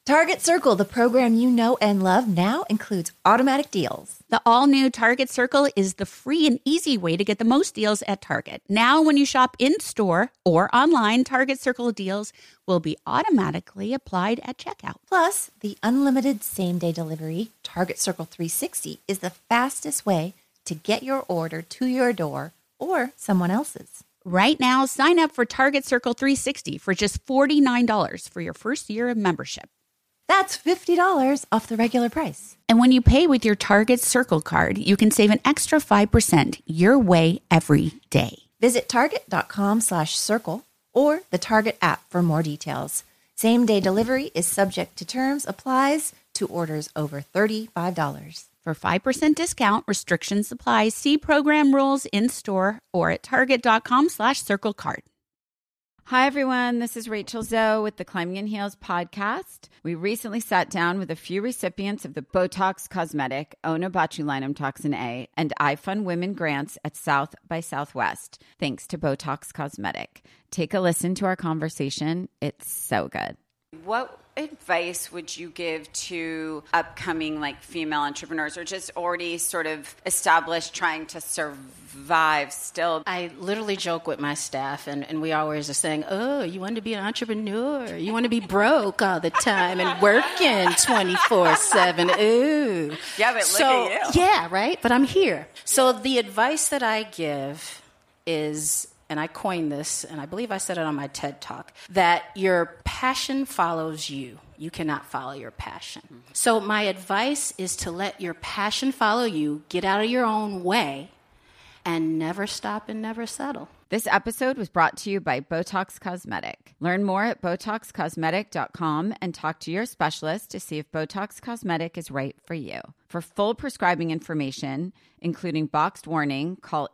Target Circle, the program you know and love, now includes automatic deals. The all-new Target Circle is the free and easy way to get the most deals at Target. Now, when you shop in-store or online, Target Circle deals will be automatically applied at checkout. Plus, the unlimited same-day delivery, Target Circle 360, is the fastest way to get your order to your door or someone else's. Right now, sign up for Target Circle 360 for just $49 for your first year of membership. That's $50 off the regular price. And when you pay with your Target Circle card, you can save an extra 5% your way every day. Visit target.com/circle or the Target app for more details. Same-day delivery is subject to terms, applies to orders over $35. For 5% discount, restrictions apply. See program rules in-store or at target.com/circle card. Hi, everyone. This is Rachel Zoe with the Climbing in Heels podcast. We recently sat down with a few recipients of the Botox Cosmetic, Onabotulinum Toxin A, and iFund Women grants at South by Southwest, thanks to Botox Cosmetic. Take a listen to our conversation. It's so good. What advice would you give to upcoming female entrepreneurs or just already sort of established trying to survive still? I literally joke with my staff and we always are saying, oh, you want to be an entrepreneur? You want to be broke all the time and working 24/7. Ooh. Yeah, but look at you. Yeah, right? But I'm here. So the advice that I give is, and I coined this, and I believe I said it on my TED Talk, that your passion follows you. You cannot follow your passion. Mm-hmm. So my advice is to let your passion follow you, get out of your own way, and never stop and never settle. This episode was brought to you by Botox Cosmetic. Learn more at BotoxCosmetic.com and talk to your specialist to see if Botox Cosmetic is right for you. For full prescribing information, including boxed warning, call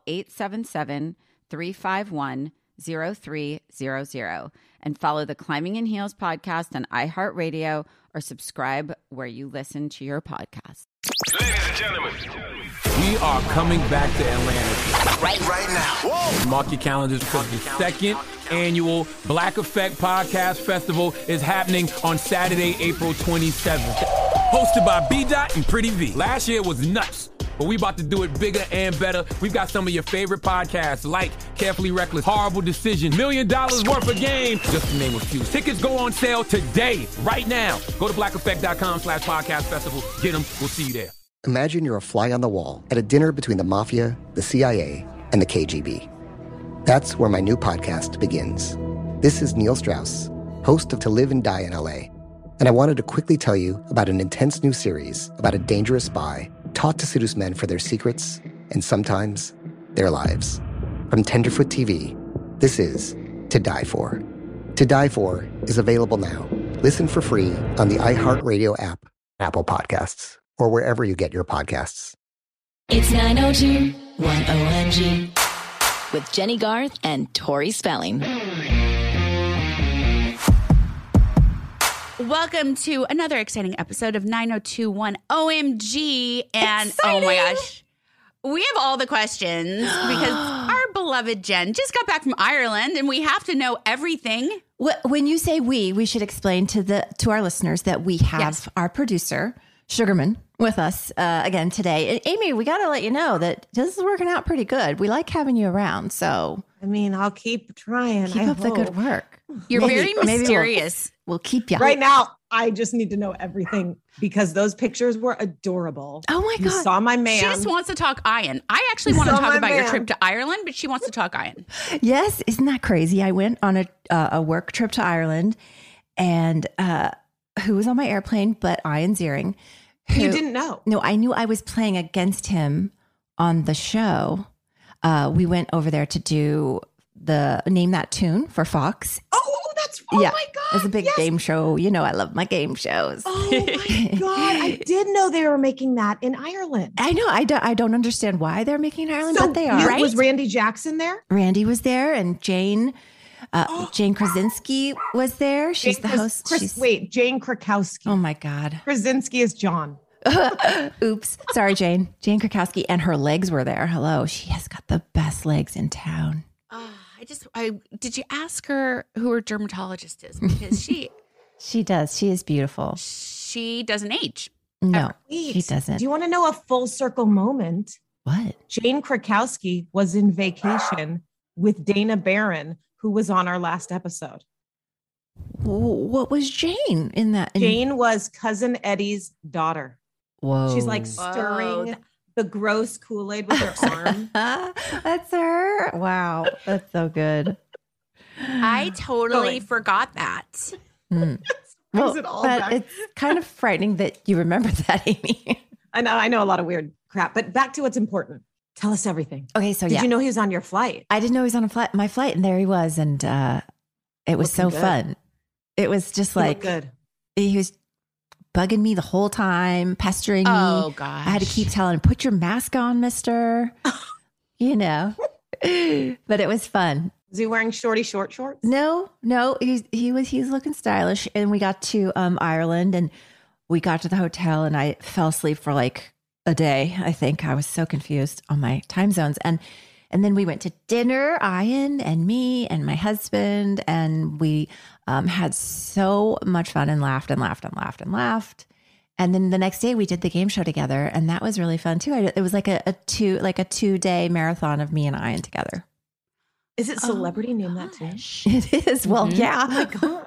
877-351-0300 and follow the Climbing in Heels podcast on iHeartRadio or subscribe where you listen to your podcast. Ladies and gentlemen, we are coming back to Atlanta right now. Whoa. Mark your calendars because the second annual Black Effect Podcast Festival is happening on Saturday, April 27th. Hosted by B-Dot and Pretty V. Last year was nuts, but we about to do it bigger and better. We've got some of your favorite podcasts like Carefully Reckless, Horrible Decision, $1 Million Worth of Game, just to name a few. Tickets go on sale today, right now. Go to blackeffect.com/podcast festival. Get them. We'll see you there. Imagine you're a fly on the wall at a dinner between the Mafia, the CIA, and the KGB. That's where my new podcast begins. This is Neil Strauss, host of To Live and Die in LA. And I wanted to quickly tell you about an intense new series about a dangerous spy taught to seduce men for their secrets and sometimes their lives. From Tenderfoot TV, this is To Die For. To Die For is available now. Listen for free on the iHeartRadio app, Apple Podcasts, or wherever you get your podcasts. It's 902 1OMG with Jenny Garth and Tori Spelling. Welcome to another exciting episode of 902.1 OMG. And Exciting. Oh my gosh, we have all the questions because our beloved Jen just got back from Ireland and we have to know everything. When you say we should explain to our listeners that we have our producer, Sugarman, with us again today. And Amy, we got to let you know that this is working out pretty good. We like having you around. So, I mean, I'll keep trying. Keep up the good work. You're very mysterious. We'll keep you. Right now, I just need to know everything because those pictures were adorable. Oh my God. You saw my man. She just wants to talk Ian. I actually want to talk about your trip to Ireland, but she wants to talk Ian. Yes. Isn't that crazy? I went on a work trip to Ireland and who was on my airplane but Ian Ziering. You didn't know? No, I knew I was playing against him on the show. We went over there to do the Name That Tune for Fox. Oh my God. It's a big game show. You know, I love my game shows. Oh my God. I did know they were making that in Ireland. I know. I don't understand why they're making it in Ireland, but they are. Right? Was Randy Jackson there? Randy was there and Jane Krasinski was there. She's the host. Jane Krakowski. Oh my God. Krasinski is John. Oops. Sorry, Jane. Jane Krakowski. And her legs were there. Hello. She has got the best legs in town. Did you ask her who her dermatologist is? Because She does. She is beautiful. She doesn't age. No, Wait, she doesn't. Do you want to know a full circle moment? What? Jane Krakowski was in vacation with Dana Barron, who was on our last episode. What was Jane in that? Jane was Cousin Eddie's daughter. Whoa. She's like stirring the gross Kool-Aid with her arm. That's her. Wow. That's so good. I totally forgot that. Well, it all but back. it's kind of frightening that you remember that, Amy. I know a lot of weird crap, but back to what's important. Tell us everything. Okay, so Did you know he was on your flight? I didn't know he was on my flight, and there he was, and it was so Looking good. fun. It was just He like looked good. he was bugging me the whole time, pestering me. Oh, gosh. I had to keep telling him, "Put your mask on, mister." You know, but it was fun. Was he wearing short shorts? No, he was looking stylish, and we got to Ireland, and we got to the hotel, and I fell asleep for like a day. I think I was so confused on my time zones, and then we went to dinner, Ian and me and my husband, and we had so much fun and laughed and laughed and laughed and laughed. And then the next day we did the game show together, and that was really fun too. It was like a 2-day marathon of me and Ian together. Is it celebrity name that too? It is. Well, yeah. Oh my God.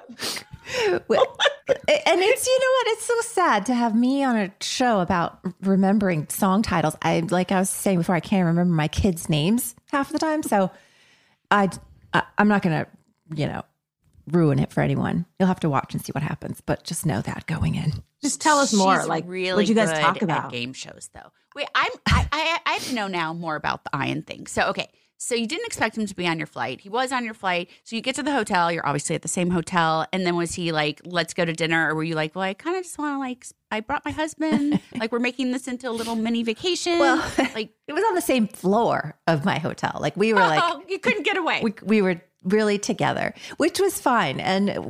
Well, and it's, you know what? It's so sad to have me on a show about remembering song titles. Like I was saying before, I can't remember my kids' names half the time. So I'm not going to, ruin it for anyone. You'll have to watch and see what happens, but just know that going in. Just tell us more. She's Like, really what'd you guys good talk at about? game shows, though. Wait, I have to know now more about the Ian thing. So, okay. So you didn't expect him to be on your flight. He was on your flight. So you get to the hotel. You're obviously at the same hotel. And then was he like, let's go to dinner? Or were you like, well, I kind of just want to I brought my husband. Like we're making this into a little mini vacation. Well, like it was on the same floor of my hotel. Like we were you couldn't get away. We were really together, which was fine. And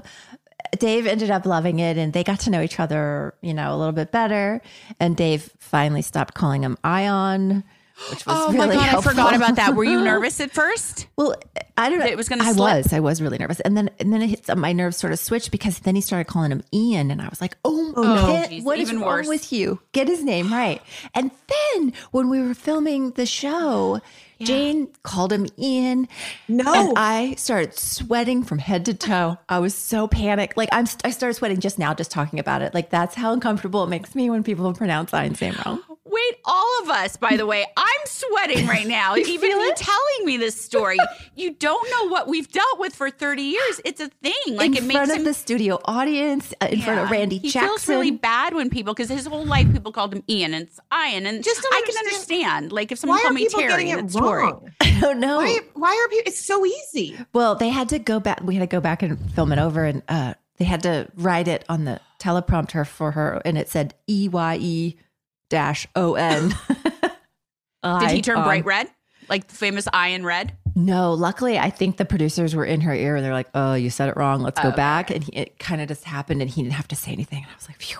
Dave ended up loving it, and they got to know each other, a little bit better. And Dave finally stopped calling him Ion, which was really my God, helpful. I forgot about that. Were you nervous at first? Well, I don't know. It was going to slip? I was really nervous. And then my nerves sort of switched because then he started calling him Ian. And I was like, no, geez, what is even wrong worse. with you? Get his name right. And then when we were filming the show, Jane called him Ian. No. And I started sweating from head to toe. I was so panicked. Like I started sweating just now, just talking about it. Like that's how uncomfortable it makes me when people pronounce Ian's name wrong. Wait, all of us, by the way, I'm sweating right now. Even you telling me this story. You don't know what we've dealt with for 30 years. It's a thing. Like in it makes front him of the studio audience, in front of Randy he Jackson. feels really bad when people, because his whole life people called him Ian and it's Ian. And Just don't I can understand. Like if someone Why called are me people Terry getting and it it's Tori. wrong? I don't know. Why are people? It's so easy. Well, they had to go back. We had to go back and film it over, and they had to write it on the teleprompter for her, and it said EYE-ON. Did he turn bright red? Like the famous Ian Red? No, luckily, I think the producers were in her ear, and they're like, "Oh, you said it wrong. Let's go back." And it kind of just happened, and he didn't have to say anything. And I was like, "Phew."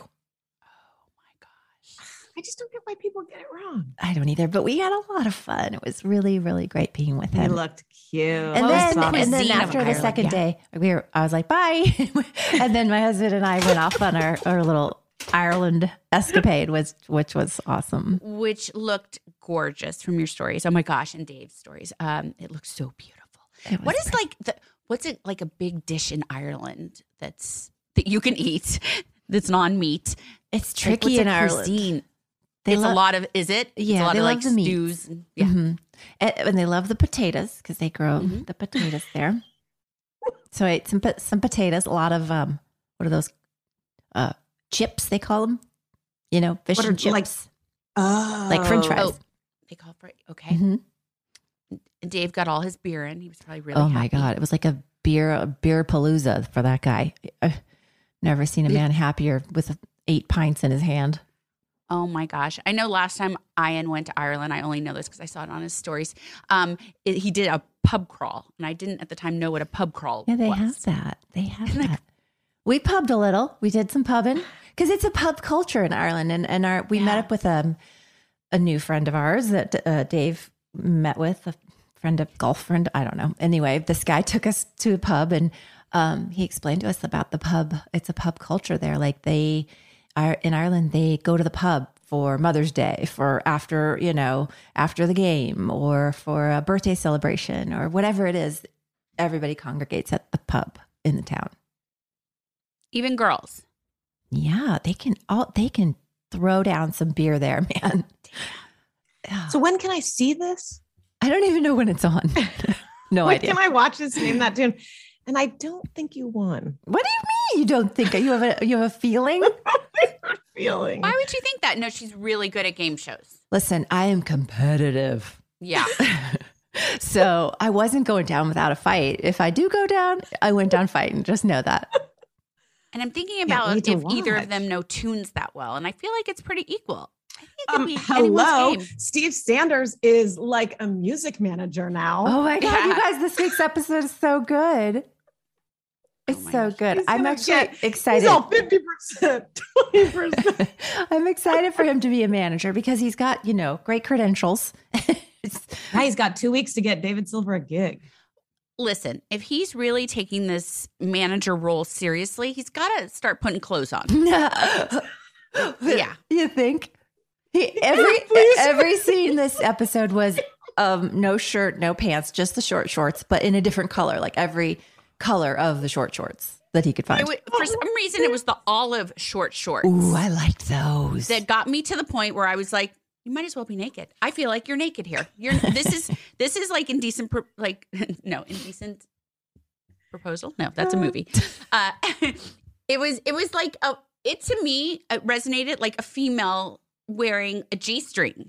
I just don't get why people get it wrong. I don't either, but we had a lot of fun. It was really, really great being with He him. looked cute. And What was the then cuisine of after the Ireland? second day, I was like, bye. And then my husband and I went off on our little Ireland escapade, which was awesome. Which looked gorgeous from your stories. Oh my gosh, and Dave's stories. It looked so beautiful. What is what's it like a big dish in Ireland that you can eat that's non-meat? It's Like, tricky what's in a Ireland. cuisine? They It's a love- lot of, is it? It's Yeah, a lot they of love like the meats. stews. And, yeah. Mhm. And they love the potatoes because they grow the potatoes there. So I ate some potatoes, a lot of what are those chips they call them? Fish What are- and chips, like French fries. Oh, they call for it. Okay. Mhm. And Dave got all his beer in. He was probably really Oh my happy. God, it was like a beer palooza for that guy. I've never seen a man happier with 8 pints in his hand. Oh my gosh. I know last time Ian went to Ireland, I only know this because I saw it on his stories. He did a pub crawl, and I didn't at the time know what a pub crawl Yeah, they was. have that. They have that. We pubbed a little. We did some pubbing because it's a pub culture in Ireland. And we met up with a new friend of ours that Dave met with, golf friend. I don't know. Anyway, this guy took us to a pub and He explained to us about the pub. It's a pub culture there. Like they are in Ireland, they go to the pub for Mother's Day, for after the game, or for a birthday celebration, or whatever it is. Everybody congregates at the pub in the town. Even girls. Yeah, they can throw down some beer there, man. So when can I see this? I don't even know when it's on. No when idea. Can I watch this? Name that tune. And I don't think you won. What do you mean you don't think? You have a feeling? Feeling. Why would you think that? No, she's really good at game shows. Listen, I am competitive. Yeah. So I wasn't going down without a fight. If I do go down, I went down fighting. Just know that. And I'm thinking about if either of them know tunes that well. And I feel like it's pretty equal. I think it could be hello. anyone's game. Steve Sanders is like a music manager now. Oh my God, Yeah. you guys, this week's episode is so good. It's so good. I'm actually excited. He's all 50%, 20%. I'm excited for him to be a manager because he's got, great credentials. Now he's got 2 weeks to get David Silver a gig. Listen, if he's really taking this manager role seriously, he's got to start putting clothes on. Yeah. You think? Every scene this episode was no shirt, no pants, just the short shorts, but in a different color, like every color of the short shorts that he could find. For some reason, it was the olive short shorts. Ooh, I liked those. That got me to the point where I was like, you might as well be naked. I feel like you're naked here. This is like indecent indecent proposal. No, that's a movie. It was like it to me it resonated like a female wearing a G-string.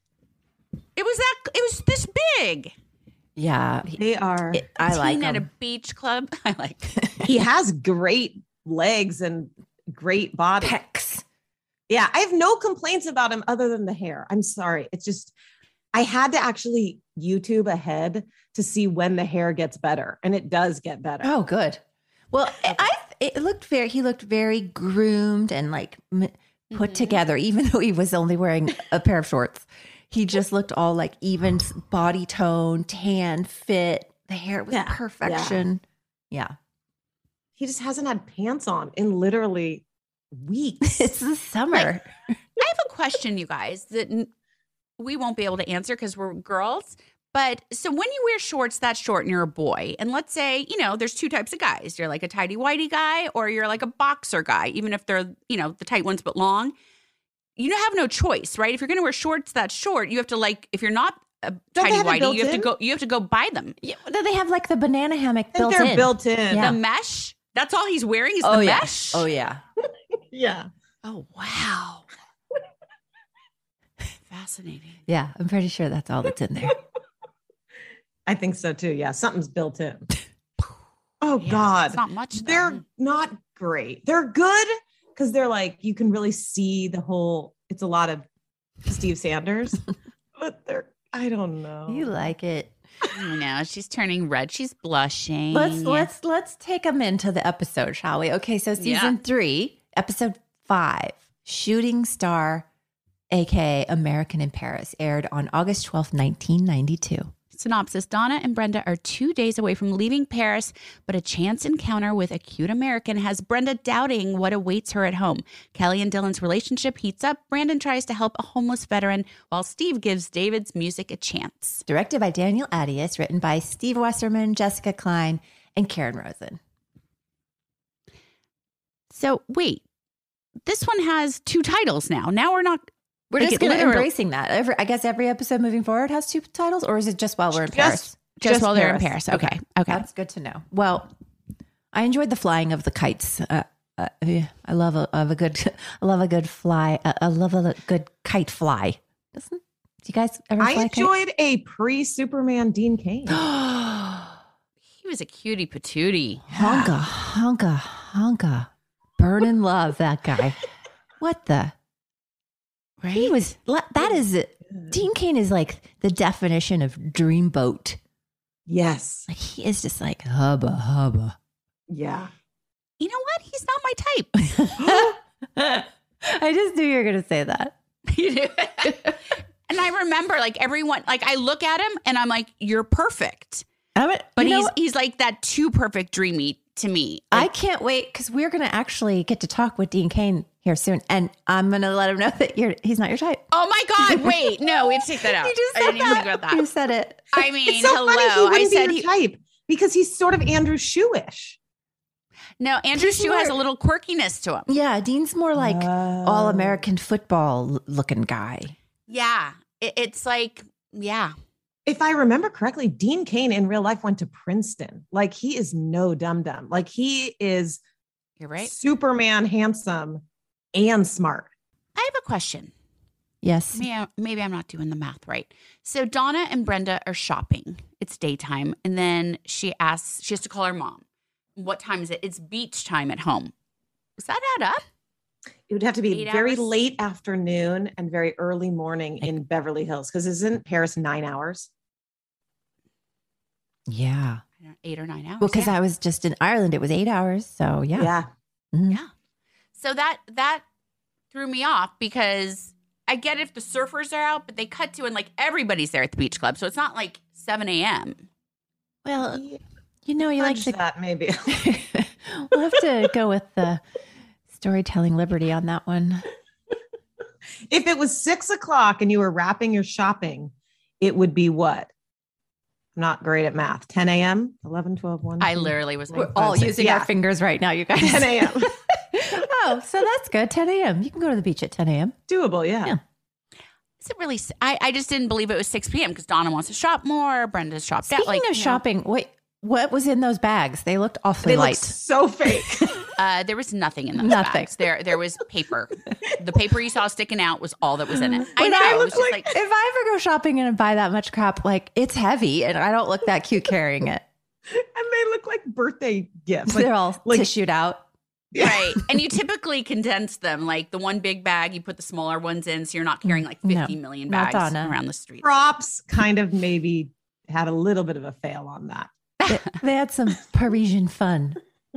It was this big. Yeah, they are. I like him. At a him. beach club. I like. He has great legs and great body. Pecs. Yeah, I have no complaints about him other than the hair. I'm sorry. It's just, I had to actually YouTube ahead to see when the hair gets better. And it does get better. Oh, good. Well, he looked very groomed and like put together, even though he was only wearing a pair of shorts. He just looked all like even body tone, tan, fit. The hair was perfection. Yeah. He just hasn't had pants on in literally weeks. It's the summer. I have a question, you guys, that we won't be able to answer because we're girls. But so when you wear shorts that short and you're a boy, and let's say, there's two types of guys. You're like a tighty whitey guy or you're like a boxer guy, even if they're, the tight ones but long. You have no choice, right? If you're going to wear shorts that short, you have to if you're not a tighty whitey, you have to go buy them. Yeah, they have like the banana hammock built in. They're built in. Yeah. The mesh. That's all he's wearing is the mesh. Oh yeah. Yeah. Oh, wow. Fascinating. Yeah, I'm pretty sure that's all that's in there. I think so too. Yeah, something's built in. Oh God. It's not much. They're not great. They're good because they're like, you can really see it's a lot of Steve Sanders, but I don't know. You like it. I know. She's turning red. She's blushing. Let's take them into the episode, shall we? Okay, so season 3, episode 5, Shooting Star, aka American in Paris, aired on August 12th, 1992. Synopsis: Donna and Brenda are 2 days away from leaving Paris, but a chance encounter with a cute American has Brenda doubting what awaits her at home. Kelly and Dylan's relationship heats up. Brandon tries to help a homeless veteran, while Steve gives David's music a chance. Directed by Daniel Attias, written by Steve Wasserman, Jessica Klein, and Karen Rosen. So wait, this one has 2 titles now. Now we're just going to embracing that. I guess every episode moving forward has 2 titles, or is it just while we're in Paris? Just while they're in Paris. Okay. That's good to know. Well, I enjoyed the flying of the kites. I love a good fly. I love a good kite fly. Do you guys ever fly I enjoyed a pre-Superman Dean Cain. He was a cutie patootie. Honka. Burn in love, that guy. What the? Right? He was, that is, Dean Cain is like the definition of dreamboat. Yes. Like he is just like hubba. Yeah. You know what? He's not my type. I just knew you were going to say that. You do. And I remember everyone, I look at him and I'm like, you're perfect. But he's like that too perfect dreamy to me. I can't wait because we're going to actually get to talk with Dean Cain here soon. And I'm going to let him know that he's not your type. Oh my God. Wait, no, we have to take that out. You just I said didn't even that. think about that. You said it. I mean, It's so hello. funny he I wouldn't said be your type because he's sort of Andrew Shue-ish. no, Andrew Shue has a little quirkiness to him. Yeah, Dean's more like all-American football looking guy. Yeah. It's like, yeah. If I remember correctly, Dean Cain in real life went to Princeton. Like he is no dum-dum. Like he is You're right. Superman handsome and smart. I have a question. Yes. Maybe I'm not doing the math right. So Donna and Brenda are shopping. It's daytime. And then she has to call her mom. What time is it? It's beach time at home. Does that add up? It would have to be 8 very hours? late afternoon and very early morning in Beverly Hills because isn't Paris 9 hours? Yeah. I don't know, 8 or 9 hours. Well, because yeah. I was just in Ireland. It was 8 hours. So, yeah. Yeah. Mhm. Yeah. So that threw me off because I get if the surfers are out, but they cut to and like everybody's there at the beach club. So it's not like 7 a.m. Well, you know, you like Fudge to. that maybe. We'll have to go with the storytelling liberty on that one. If it was 6 o'clock and you were wrapping your shopping, it would be what? I'm not great at math. 10 a.m., 11, 12, 1. I 2, literally was We're like, all 5, 6. using Yeah. our fingers right now, you guys. 10 a.m. Oh, so that's good. 10 a.m. You can go to the beach at 10 a.m. Doable, yeah. Yeah. is it really? I just didn't believe it was 6 p.m. because Donna wants to shop more. Brenda's shopped out. Speaking of shopping, wait, what was in those bags? They looked awfully They look light. so fake. There was nothing in those Nothing. bags. There was paper. The paper you saw sticking out was all that was in it. I When know. I It was look just like, like, if I ever go shopping and buy that much crap, like it's heavy and I don't look that cute carrying it. And they look like birthday gifts. Like, They're all like- tissued out. right. And you typically condense them. Like the one big bag, you put the smaller ones in, so you're not carrying like 50 million not bags Donna. around the street. props kind of maybe had a little bit of a fail on that. They had some Parisian fun.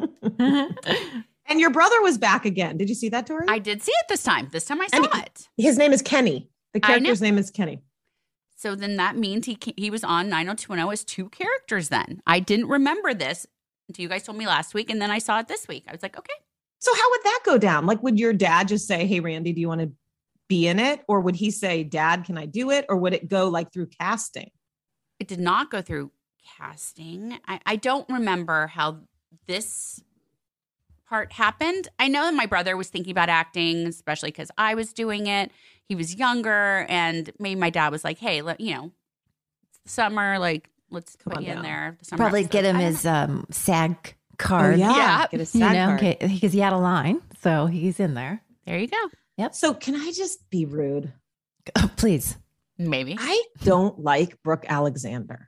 And your brother was back again. Did you see that, Tori? I did see it this time. This time I And saw it. His name is Kenny. The I know. character's name is Kenny. So then that means he was on 90210 as two characters then. I didn't remember this until you guys told me last week, and then I saw it this week. I was like, okay. So how would that go down? Like, would your dad just say, "Hey, Randy, do you want to be in it?" Or would he say, "Dad, can I do it?" Or would it go like through casting? It did not go through casting. I don't remember how this part happened. I know that my brother was thinking about acting, especially because I was doing it. He was younger, and maybe my dad was like, "Hey, it's the summer, like let's put you in there." The summer Probably episodes. get him I don't his know. SAG card. Yeah. Get a You SAG know, card. because he had a line, so he's in there. There you go. So can I just be rude? Oh, please. Maybe. I don't like Brooke Alexander.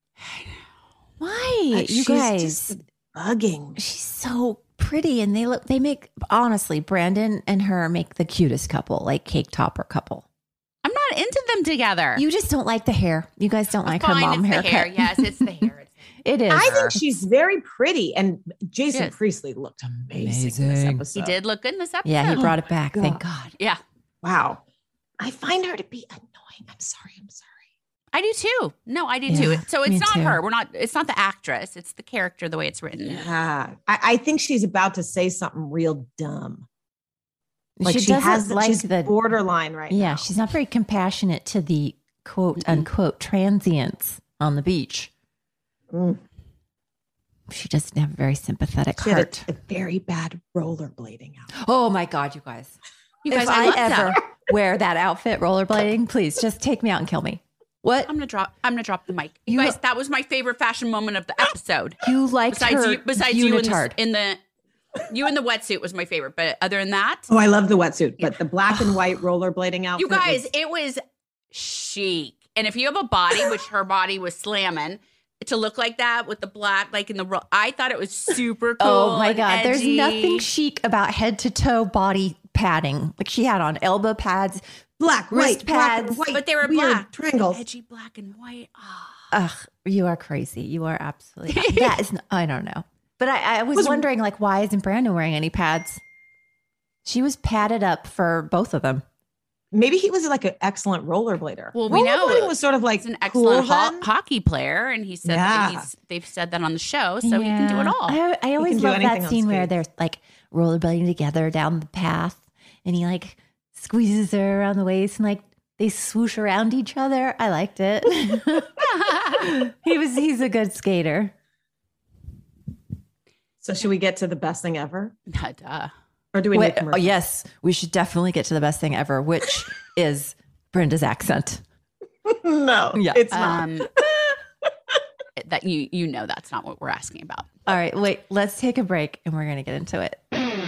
Why? You She's guys, just bugging me. she's so pretty, and they make, honestly, Brandon and her make the cutest couple, like cake topper couple. I'm not into them together. You just don't like the hair. You guys don't like her Fine, mom it's haircut. the hair. Yes, it's the hair. It is. I think she's very pretty, and Jason Yes. Priestley looked amazing, in this Amazing. episode. He did look good in this episode. Yeah, he brought it back. God. Thank God. Yeah, Wow. I find her to be annoying. I'm sorry. I do too. No, I do Yeah, too. So me it's not too. her. It's not the actress. It's the character, the way it's written. Yeah. I think she's about to say something real dumb. Like she she doesn't has like she's the borderline right Yeah, now. she's not very compassionate to the quote unquote transients on the beach. Mm. She doesn't have a very sympathetic She had heart. a very bad rollerblading out. Oh my God, you guys. You guys, if I I love ever that. wear that outfit rollerblading, please just take me out and kill me. What? I'm gonna drop the mic. You You- guys, that was my favorite fashion moment of the episode. You liked her Besides you unitard. in the wetsuit was my favorite. But other than that, Oh, I love the wetsuit, but the black and white rollerblading outfit. you guys, was- it was chic. And if you have a body, which her body was slamming, to look like that with the black, like in the, I thought it was super cool. Oh my and God. There's edgy. nothing chic about head to toe body padding. Like she had on elbow pads. black, wrist white, black and pads. white, But they were weird black, triangles. edgy black and white. Ah. Ugh, you are crazy. You are absolutely. That is, I don't know. But I was Was- wondering, like, why isn't Brandon wearing any pads? She was padded up for both of them. Maybe he was like an excellent rollerblader. Well, we know rollerblading was sort of like he's an excellent cool then. hockey player, and he said that they've said that on the show, so he can do it all. I always can do love anything that on scene where skates. they're like rollerblading together down the path, and he like squeezes her around the waist, and like they swoosh around each other. I liked it. He's a good skater. So should we get to the best thing ever? Duh. Or do we need commercials? Yes, we should definitely get to the best thing ever, which is Brenda's accent. No, Yeah. it's not. That you know that's not what we're asking about. All right, wait, let's take a break and we're going to get into it.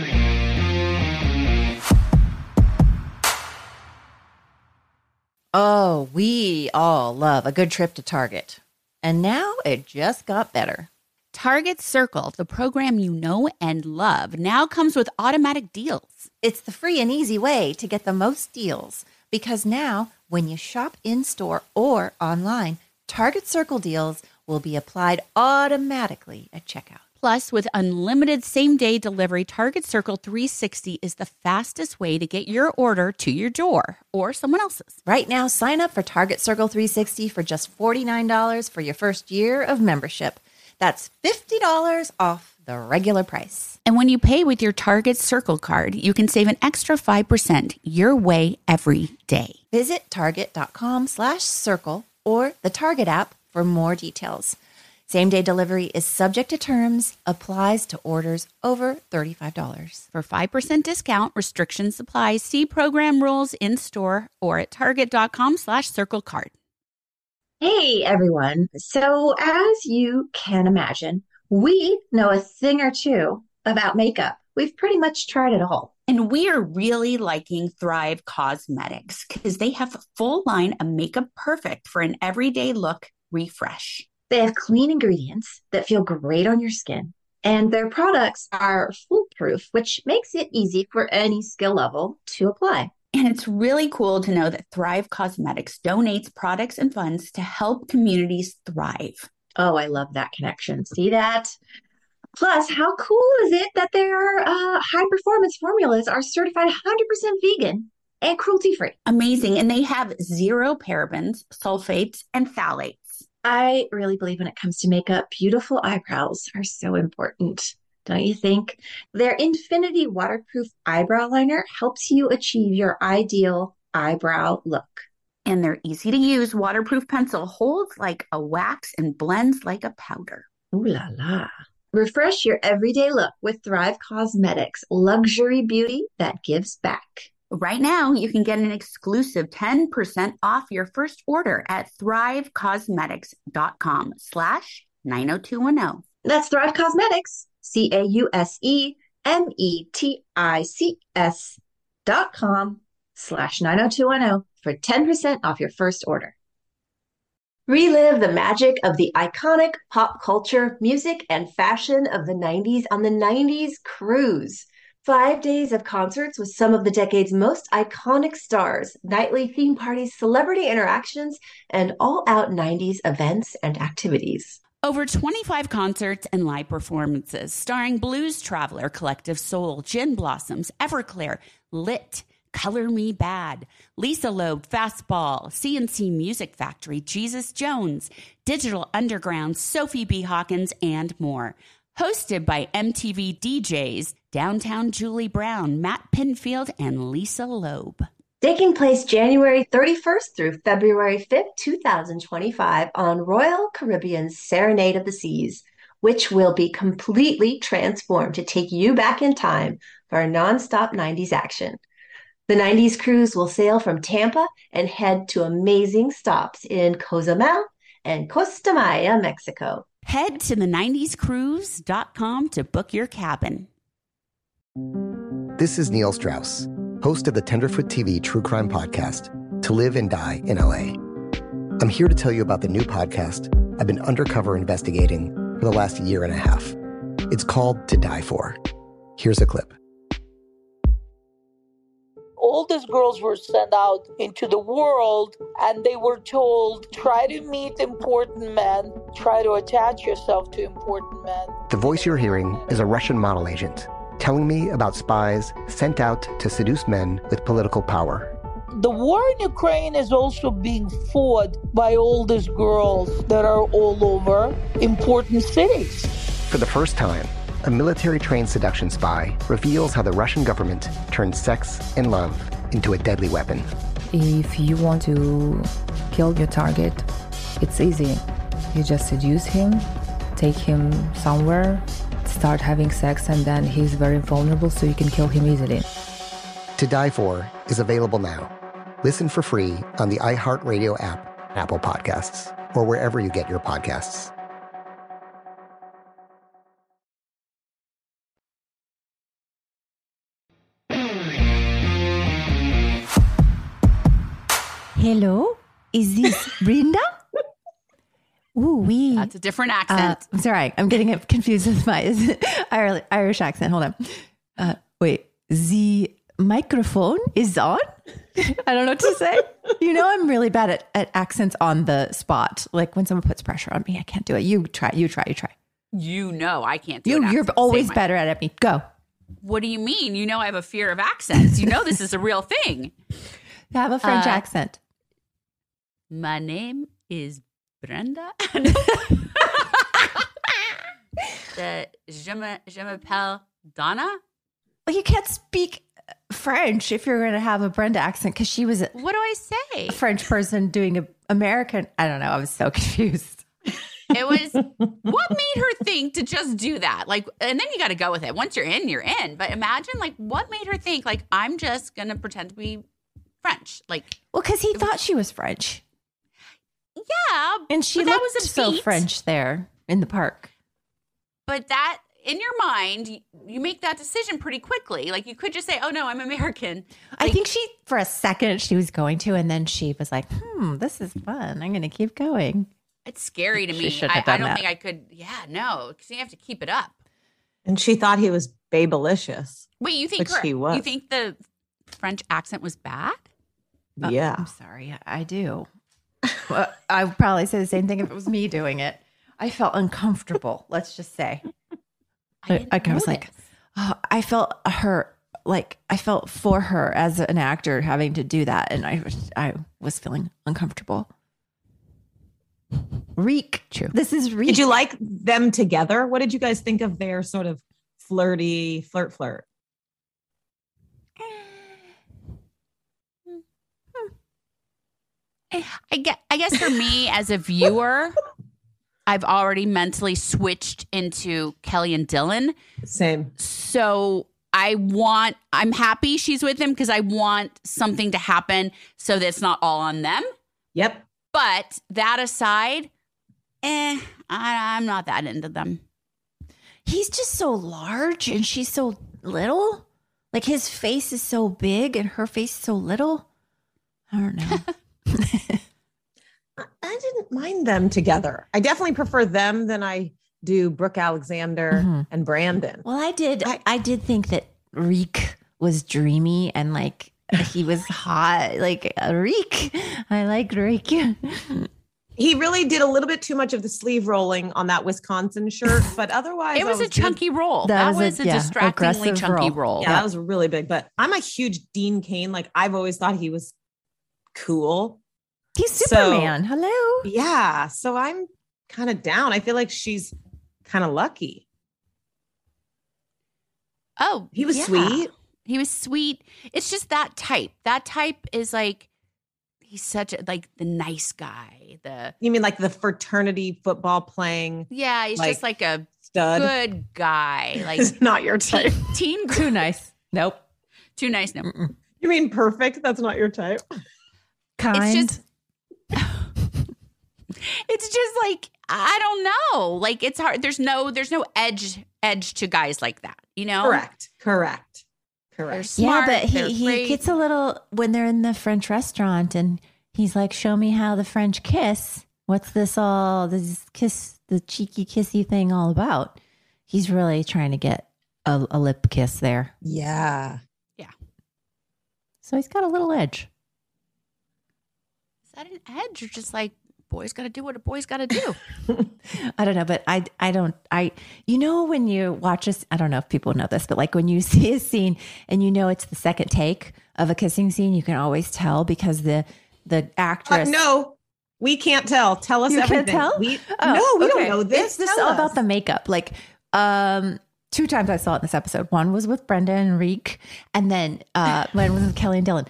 Oh, we all love a good trip to Target. And now it just got better. Target Circle, the program you know and love, now comes with automatic deals. It's the free and easy way to get the most deals because now when you shop in-store or online, Target Circle deals will be applied automatically at checkout. Plus, with unlimited same-day delivery, Target Circle 360 is the fastest way to get your order to your door or someone else's. Right now, sign up for Target Circle 360 for just $49 for your first year of membership. That's $50 off the regular price. And when you pay with your Target Circle card, you can save an extra 5% your way every day. Visit target.com/circle or the Target app for more details. Same-day delivery is subject to terms, applies to orders over $35. For 5% discount, restrictions apply. See program rules in-store or at target.com/circle card. Hey, everyone. So as you can imagine, we know a thing or two about makeup. We've pretty much tried it all. And we are really liking Thrive Cosmetics because they have a full line of makeup perfect for an everyday look refresh. They have clean ingredients that feel great on your skin, and their products are foolproof, which makes it easy for any skill level to apply. And it's really cool to know that Thrive Cosmetics donates products and funds to help communities thrive. Oh, I love that connection. See that? Plus, how cool is it that their high-performance formulas are certified 100% vegan and cruelty-free? Amazing. And they have 0 parabens, sulfates, and phthalates. I really believe when it comes to makeup, beautiful eyebrows are so important. Don't you think? Their Infinity Waterproof Eyebrow Liner helps you achieve your ideal eyebrow look. And their easy-to-use waterproof pencil holds like a wax and blends like a powder. Ooh la la. Refresh your everyday look with Thrive Cosmetics, luxury beauty that gives back. Right now, you can get an exclusive 10% off your first order at thrivecosmetics.com/90210. That's Thrive Cosmetics, CAUSEMETICS.com/90210 for 10% off your first order. Relive the magic of the iconic pop culture, music, and fashion of the 90s on the 90s Cruise. 5 days of concerts with some of the decade's most iconic stars, nightly theme parties, celebrity interactions, and all-out 90s events and activities. Over 25 concerts and live performances starring Blues Traveler, Collective Soul, Gin Blossoms, Everclear, Lit, Color Me Bad, Lisa Loeb, Fastball, CNC Music Factory, Jesus Jones, Digital Underground, Sophie B. Hawkins, and more. Hosted by MTV DJs, Downtown Julie Brown, Matt Pinfield, and Lisa Loeb. Taking place January 31st through February 5th, 2025 on Royal Caribbean's Serenade of the Seas, which will be completely transformed to take you back in time for a nonstop 90s action. The 90s cruise will sail from Tampa and head to amazing stops in Cozumel and Costa Maya, Mexico. Head to the90scruise.com to book your cabin. This is Neil Strauss, host of the Tenderfoot TV true crime podcast, To Live and Die in LA. I'm here to tell you about the new podcast I've been undercover investigating for the last year and a half. It's called To Die For. Here's a clip. All these girls were sent out into the world and they were told, try to meet important men, try to attach yourself to important men. The voice you're hearing is a Russian model agent telling me about spies sent out to seduce men with political power. the war in Ukraine is also being fought by all these girls that are all over important cities. For the first time, a military-trained seduction spy reveals how the Russian government turned sex and love into a deadly weapon. If you want to kill your target, it's easy. You just seduce him, take him somewhere, start having sex, and then he's very vulnerable, so you can kill him easily. To Die For is available now. Listen for free on the iHeartRadio app, Apple Podcasts, or wherever you get your podcasts. Hello, is this Brenda? Ooh, That's a different accent. I'm sorry, I'm getting it confused with my Irish accent. Hold on. Wait, the microphone is on? I don't know what to say. You know, I'm really bad at accents on the spot. Like when someone puts pressure on me, I can't do it. You try. You know I can't do it. You're always better at it. Me. Go. What do you mean? You know I have a fear of accents. You know this is a real thing. Have a French accent. My name is Brenda. Je m'appelle Donna. Well, you can't speak French if you're going to have a Brenda accent because she was what do I say? A French person doing an American. I don't know. I was so confused. It was what made her think to just do that? Like, and then you got to go with it. Once you're in, you're in. But imagine, like, what made her think, like, I'm just going to pretend to be French? Like, well, because he thought she was French. Yeah, and she looked that was a so beat. French there in the park. But that, in your mind, you make that decision pretty quickly. Like, you could just say, "Oh no, I'm American." I think she, for a second, she was going to, and then she was like, this is fun. I'm going to keep going." It's scary to me. I don't think I could. Yeah, no, because you have to keep it up. And she thought he was babelicious. Wait, you think he was? You think the French accent was bad? Yeah, I'm sorry, I do. Well, I would probably say the same thing if it was me doing it. I felt uncomfortable. Let's just say. I was like, oh, I felt her. Like I felt for her as an actor having to do that, and I was feeling uncomfortable. Reek. True. This is Reek. Did you like them together? What did you guys think of their sort of flirty flirt? I guess for me as a viewer, I've already mentally switched into Kelly and Dylan. Same. So I'm happy she's with him because I want something to happen so that it's not all on them. Yep. But that aside, I'm not that into them. He's just so large and she's so little. Like his face is so big and her face is so little. I don't know. I didn't mind them together. I definitely prefer them than I do Brooke Alexander and Brandon. Well, I did think that Reek was dreamy and like he was hot. Like Reek. I like Reek. He really did a little bit too much of the sleeve rolling on that Wisconsin shirt, but otherwise it was a chunky roll. That was a distractingly chunky roll. Yeah, that was really big. But I'm a huge Dean Cain. Like I've always thought he was cool. He's Superman. Hello. Yeah. So I'm kind of down. I feel like she's kind of lucky. Oh, he was sweet. He was sweet. It's just that type. That type is like, he's such a, like the nice guy. You mean like the fraternity football playing? Yeah. He's just like a stud. Good guy. Like it's not your type. Teen too nice. Nope. Too nice. No. You mean perfect? That's not your type. Kind. It's just like, I don't know. Like it's hard. There's no edge to guys like that, you know? Correct. They're smart, yeah, but he gets a little when they're in the French restaurant and he's like, show me how the French kiss. What's this kiss, the cheeky kissy thing all about? He's really trying to get a lip kiss there. Yeah. Yeah. So he's got a little edge. Is that an edge or just like boy's got to do what a boy's got to do. I don't know, but when you watch this, I don't know if people know this, but like when you see a scene and it's the second take of a kissing scene, you can always tell because the actress. No, we can't tell. Tell us everything. Can't tell? We don't know this. It's just all about the makeup. Like, 2 times I saw it in this episode. One was with Brenda and Reek, and then one was with Kelly and Dylan.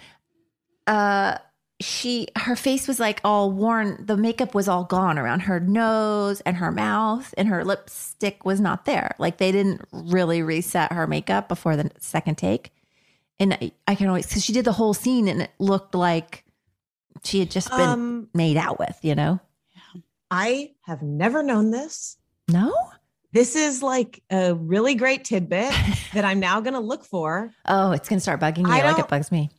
Her face was like all worn. The makeup was all gone around her nose and her mouth, and her lipstick was not there. Like they didn't really reset her makeup before the second take. And I can always, because she did the whole scene and it looked like she had just been made out with, I have never known this. No? This is like a really great tidbit that I'm now going to look for. Oh, it's going to start bugging you like it bugs me.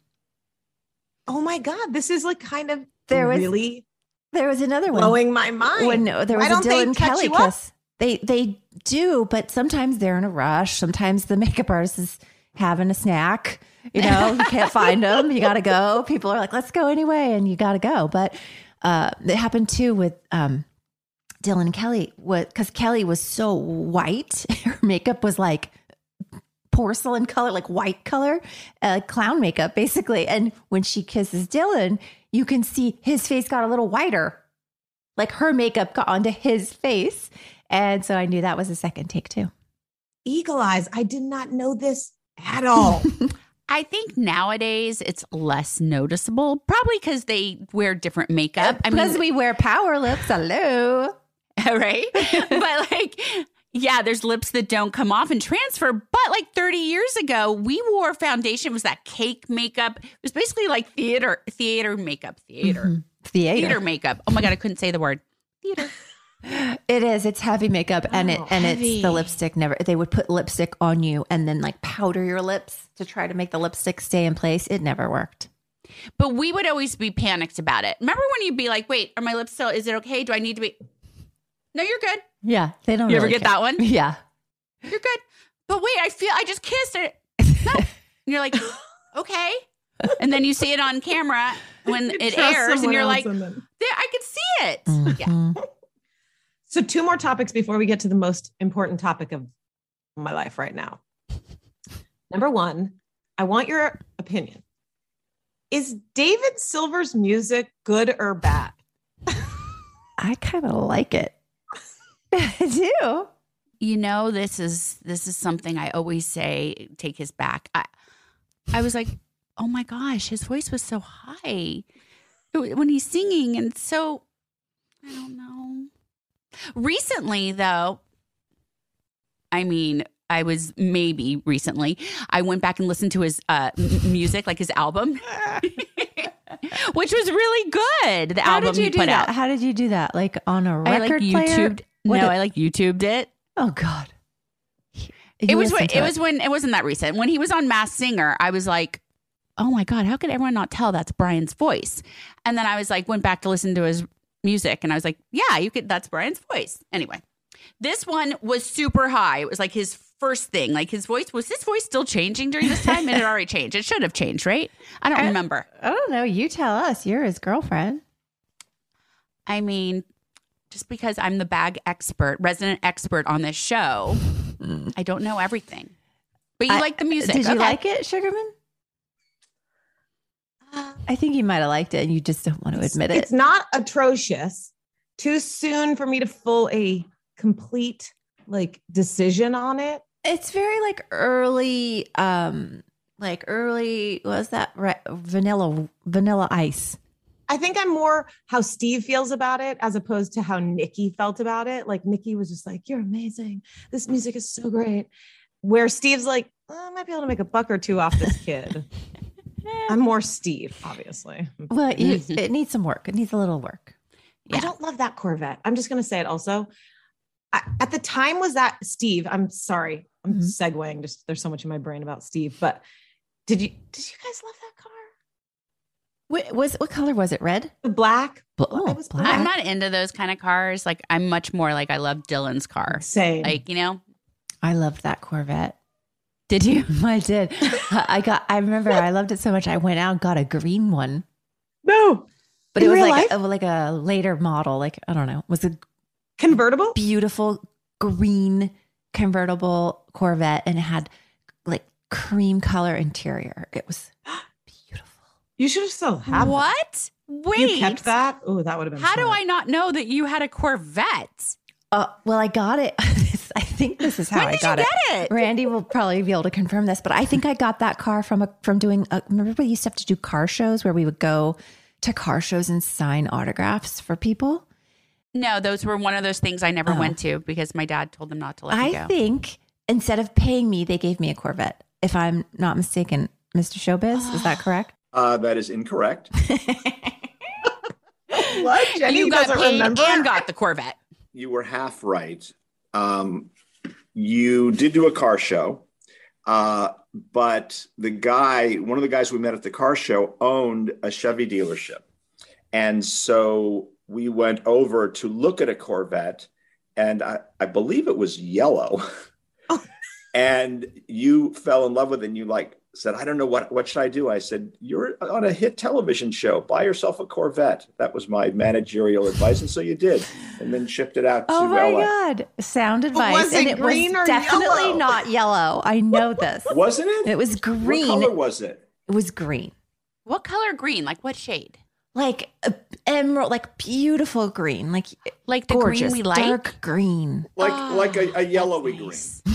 Oh my God. This is like kind of there was another one blowing my mind. When there was a Dylan Kelly kiss. They do, but sometimes they're in a rush. Sometimes the makeup artist is having a snack. You can't find them. You got to go. People are like, let's go anyway. And you got to go. But it happened too with Dylan and Kelly, because Kelly was so white. Her makeup was like porcelain color, like white color, clown makeup, basically. And when she kisses Dylan, you can see his face got a little whiter. Like her makeup got onto his face. And so I knew that was a second take too. Eagle eyes. I did not know this at all. I think nowadays it's less noticeable, probably because they wear different makeup. Because we wear power lips. Hello. Right? But like, yeah, there's lips that don't come off and transfer. But like 30 years ago, we wore foundation. It was that cake makeup. It was basically like theater makeup. Theater makeup. Oh my God, I couldn't say the word. Theater. It is. It's heavy makeup, and it's the lipstick. They would put lipstick on you and then like powder your lips to try to make the lipstick stay in place. It never worked. But we would always be panicked about it. Remember when you'd be like, "Wait, are my lips still? Is it okay? Do I need to be?" No, you're good. Yeah, they don't. You really ever get care. that one? Yeah, you're good. But wait, I just kissed it. No, and you're like, okay. And then you see it on camera when it airs, and you're like, "There, I could see it." Mm-hmm. Yeah. So 2 more topics before we get to the most important topic of my life right now. Number 1, I want your opinion. Is David Silver's music good or bad? I kind of like it. I do. This is something I always say, take his back. I was like, oh my gosh, his voice was so high when he's singing. And so, I don't know. Recently, though, I went back and listened to his music, like his album, which was really good. The album he put out. How did you do that? Like on a record player? I YouTubed it. Oh God. It wasn't that recent. When he was on Masked Singer, I was like, oh my God, how could everyone not tell that's Brian's voice? And then I was like, went back to listen to his music, and I was like, yeah, that's Brian's voice. Anyway, this one was super high. It was like his first thing. Like his voice still changing during this time? It had already changed. It should have changed, right? I don't remember. I don't know. You tell us. You're his girlfriend. I mean, just because I'm the resident expert on this show, I don't know everything. But you like the music. Did you like it, Sugarman? I think you might have liked it and you just don't want to admit it. It's not atrocious. Too soon for me to pull a complete decision on it. It's very early, what was that? Vanilla Ice. I think I'm more how Steve feels about it as opposed to how Nikki felt about it. Like Nikki was just like, you're amazing. This music is so great. Where Steve's like, I might be able to make $1 or $2 off this kid. I'm more Steve, obviously. Well, it needs some work. It needs a little work. Yeah. I don't love that Corvette. I'm just going to say it also. At the time was that Steve, I'm sorry. I'm segueing. Just there's so much in my brain about Steve, but did you guys love that car? What color was it? Red? Black. It was black. I'm not into those kind of cars. Like I'm much more like I love Dylan's car. Same. I loved that Corvette. Did you? I did. I remember I loved it so much. I went out and got a green one. No. But In it was real like a later model. Like, I don't know. It was a convertible? Beautiful green convertible Corvette, and it had like cream color interior. It was beautiful. You should have still had What? Wait. You kept that? Oh, that would have been How fun. do I not know that you had a Corvette? Well, I got it. I think this is how When I did got you it. get it? Randy will probably be able to confirm this, but I think I got that car from doing. Remember, we used to have to do car shows where we would go to car shows and sign autographs for people. No, those were one of those things I never went to because my dad told them not to let me go. I think instead of paying me, they gave me a Corvette. If I'm not mistaken, Mr. Showbiz, is that correct? That is incorrect. What? Jenny You got doesn't paid remember? and got the Corvette. You were half right. You did do a car show, but one of the guys we met at the car show owned a Chevy dealership. And so we went over to look at a Corvette, and I believe it was yellow. And you fell in love with it, and you said, I don't know, what should I do? I said, you're on a hit television show. Buy yourself a Corvette. That was my managerial advice. And so you did. And then shipped it out to Oh my LA. God. Sound advice. Was it and green was or definitely yellow? not yellow. I know this. Wasn't it? It was green. What color was it? It was green. What color green? Like what shade? Like emerald, like beautiful green. Like the gorgeous, green we like? dark green. Like a yellowy green.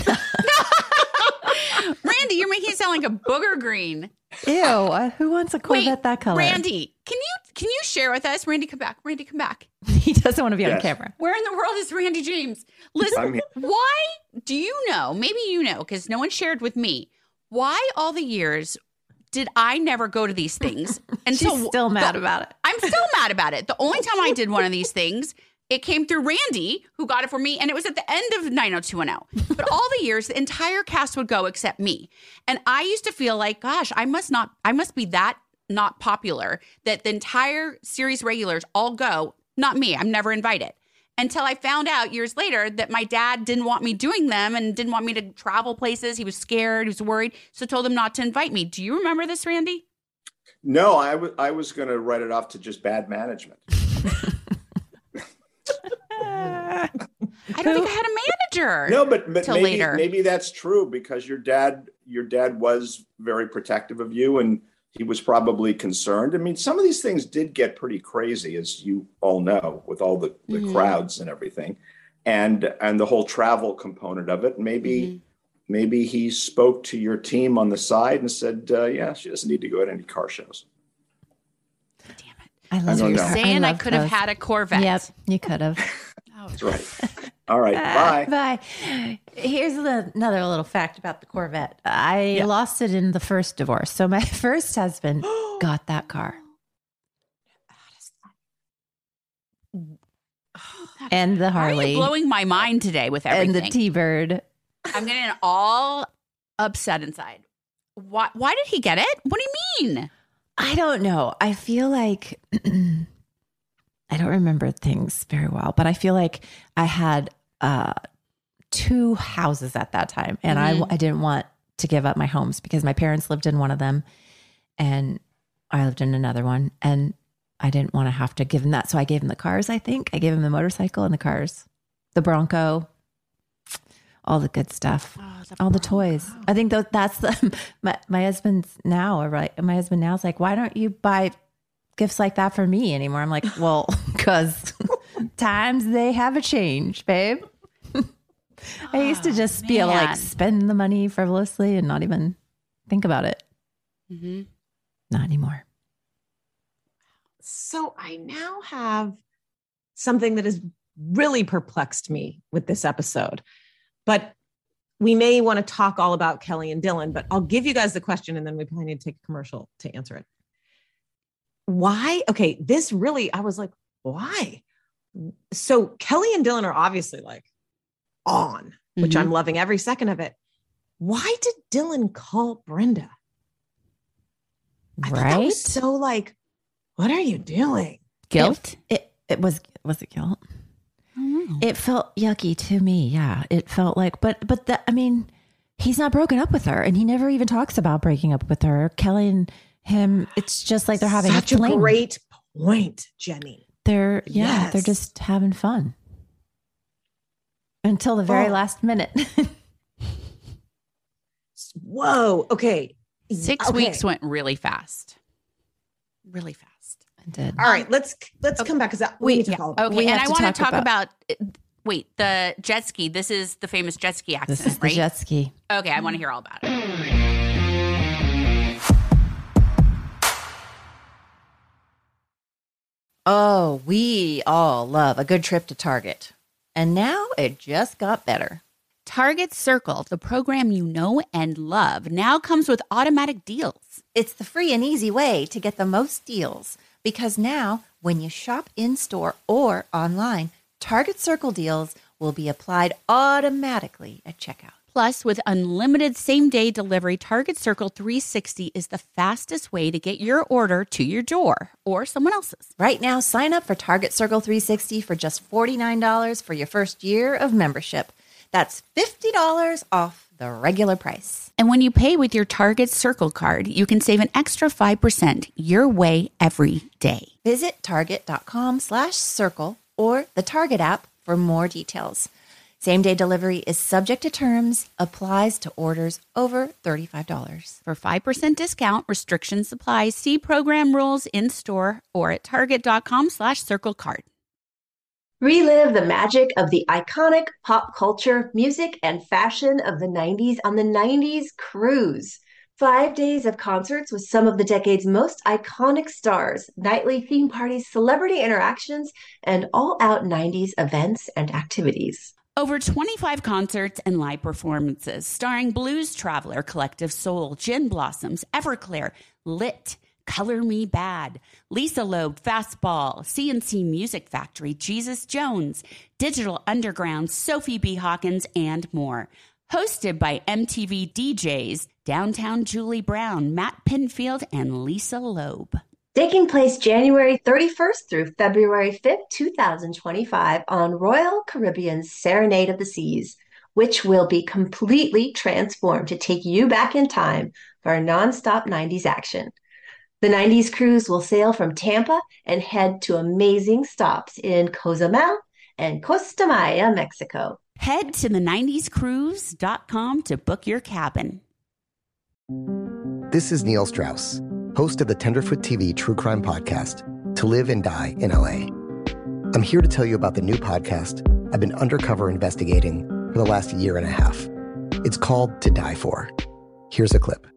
Randy, you're making it sound like a booger green. Ew. Who wants a Corvette that color? Randy, can you share with us? Randy, come back. Randy, come back. He doesn't want to be on Yes. camera. Where in the world is Randy James? I'm Listen, here. why do you know? Maybe you know because no one shared with me. Why all the years did I never go to these things? And She's still mad about it. I'm still mad about it. The only time I did one of these things, it came through Randy, who got it for me, and it was at the end of 90210. But all the years, the entire cast would go except me. And I used to feel like, gosh, I must be that not popular that the entire series regulars all go, not me. I'm never invited. Until I found out years later that my dad didn't want me doing them and didn't want me to travel places. He was scared. He was worried. So told him not to invite me. Do you remember this, Randy? No, I was going to write it off to just bad management. I don't think I had a manager. No, but till later. maybe that's true because your dad was very protective of you, and he was probably concerned. I mean, some of these things did get pretty crazy, as you all know, with all the crowds and everything, and the whole travel component of it. Maybe he spoke to your team on the side and said, "Yeah, she doesn't need to go to any car shows." I love don't you. know. Saying I could have had a Corvette. Yep, you could have. That's right. All right, bye. Bye. Here's another little fact about the Corvette. I lost it in the first divorce. So my first husband got that car. And the Why are Harley. you blowing my mind today with everything? And the T-Bird. I'm getting all upset inside. Why did he get it? What do you mean? I don't know. I feel like I don't remember things very well, but I feel like I had 2 houses at that time, and I didn't want to give up my homes because my parents lived in one of them, and I lived in another one, and I didn't want to have to give him that, so I gave him the cars. I think I gave him the motorcycle and the cars, the Bronco, all the good stuff, all the toys. I think that's my husband's now, right? My husband now is like, why don't you buy gifts like that for me anymore? I'm like, well, because times they have a change, babe. I used to just be able to like spend the money frivolously and not even think about it. Mm-hmm. Not anymore. So I now have something that has really perplexed me with this episode, but we may want to talk all about Kelly and Dylan, but I'll give you guys the question and then we probably need to take a commercial to answer it. Why? Okay. This really, I was like, why? So Kelly and Dylan are obviously like on, which I'm loving every second of it. Why did Dylan call Brenda? I thought that was so like, what are you doing? Guilt? It was it guilt? It felt yucky to me. Yeah. It felt like, but I mean, he's not broken up with her and he never even talks about breaking up with her. Kelly and him, it's just like they're having such a fling. great point, Jenny. They're Yes. they're just having fun until the very last minute. Whoa. Okay. 6 weeks went really fast. Really fast. It did. All right. Let's come back because we need to follow up. Okay, and I want to talk about the jet ski. This is the famous jet ski accident, This is the right? jet ski. Okay, I want to hear all about it. Oh, we all love a good trip to Target. And now it just got better. Target Circle, the program you know and love, now comes with automatic deals. It's the free and easy way to get the most deals because now when you shop in-store or online, Target Circle deals will be applied automatically at checkout. Plus, with unlimited same-day delivery, Target Circle 360 is the fastest way to get your order to your door or someone else's. Right now, sign up for Target Circle 360 for just $49 for your first year of membership. That's $50 off the regular price. And when you pay with your Target Circle card, you can save an extra 5% your way every day. Visit target.com/circle or the Target app for more details. Same-day delivery is subject to terms, applies to orders over $35. For 5% discount, restrictions apply. See program rules in-store or at target.com/circle card. Relive the magic of the iconic pop culture, music, and fashion of the 90s on the 90s Cruise. 5 days of concerts with some of the decade's most iconic stars, nightly theme parties, celebrity interactions, and all-out 90s events and activities. Over 25 concerts and live performances starring Blues Traveler, Collective Soul, Gin Blossoms, Everclear, Lit, Color Me Bad, Lisa Loeb, Fastball, CNC Music Factory, Jesus Jones, Digital Underground, Sophie B. Hawkins, and more. Hosted by MTV DJs, Downtown Julie Brown, Matt Pinfield, and Lisa Loeb. Taking place January 31st through February 5th, 2025 on Royal Caribbean's Serenade of the Seas, which will be completely transformed to take you back in time for a nonstop 90s action. The 90s Cruise will sail from Tampa and head to amazing stops in Cozumel and Costa Maya, Mexico. Head to the90scruise.com to book your cabin. This is Neil Strauss, host of the Tenderfoot TV true crime podcast, To Live and Die in LA. I'm here to tell you about the new podcast I've been undercover investigating for the last year and a half. It's called To Die For. Here's a clip.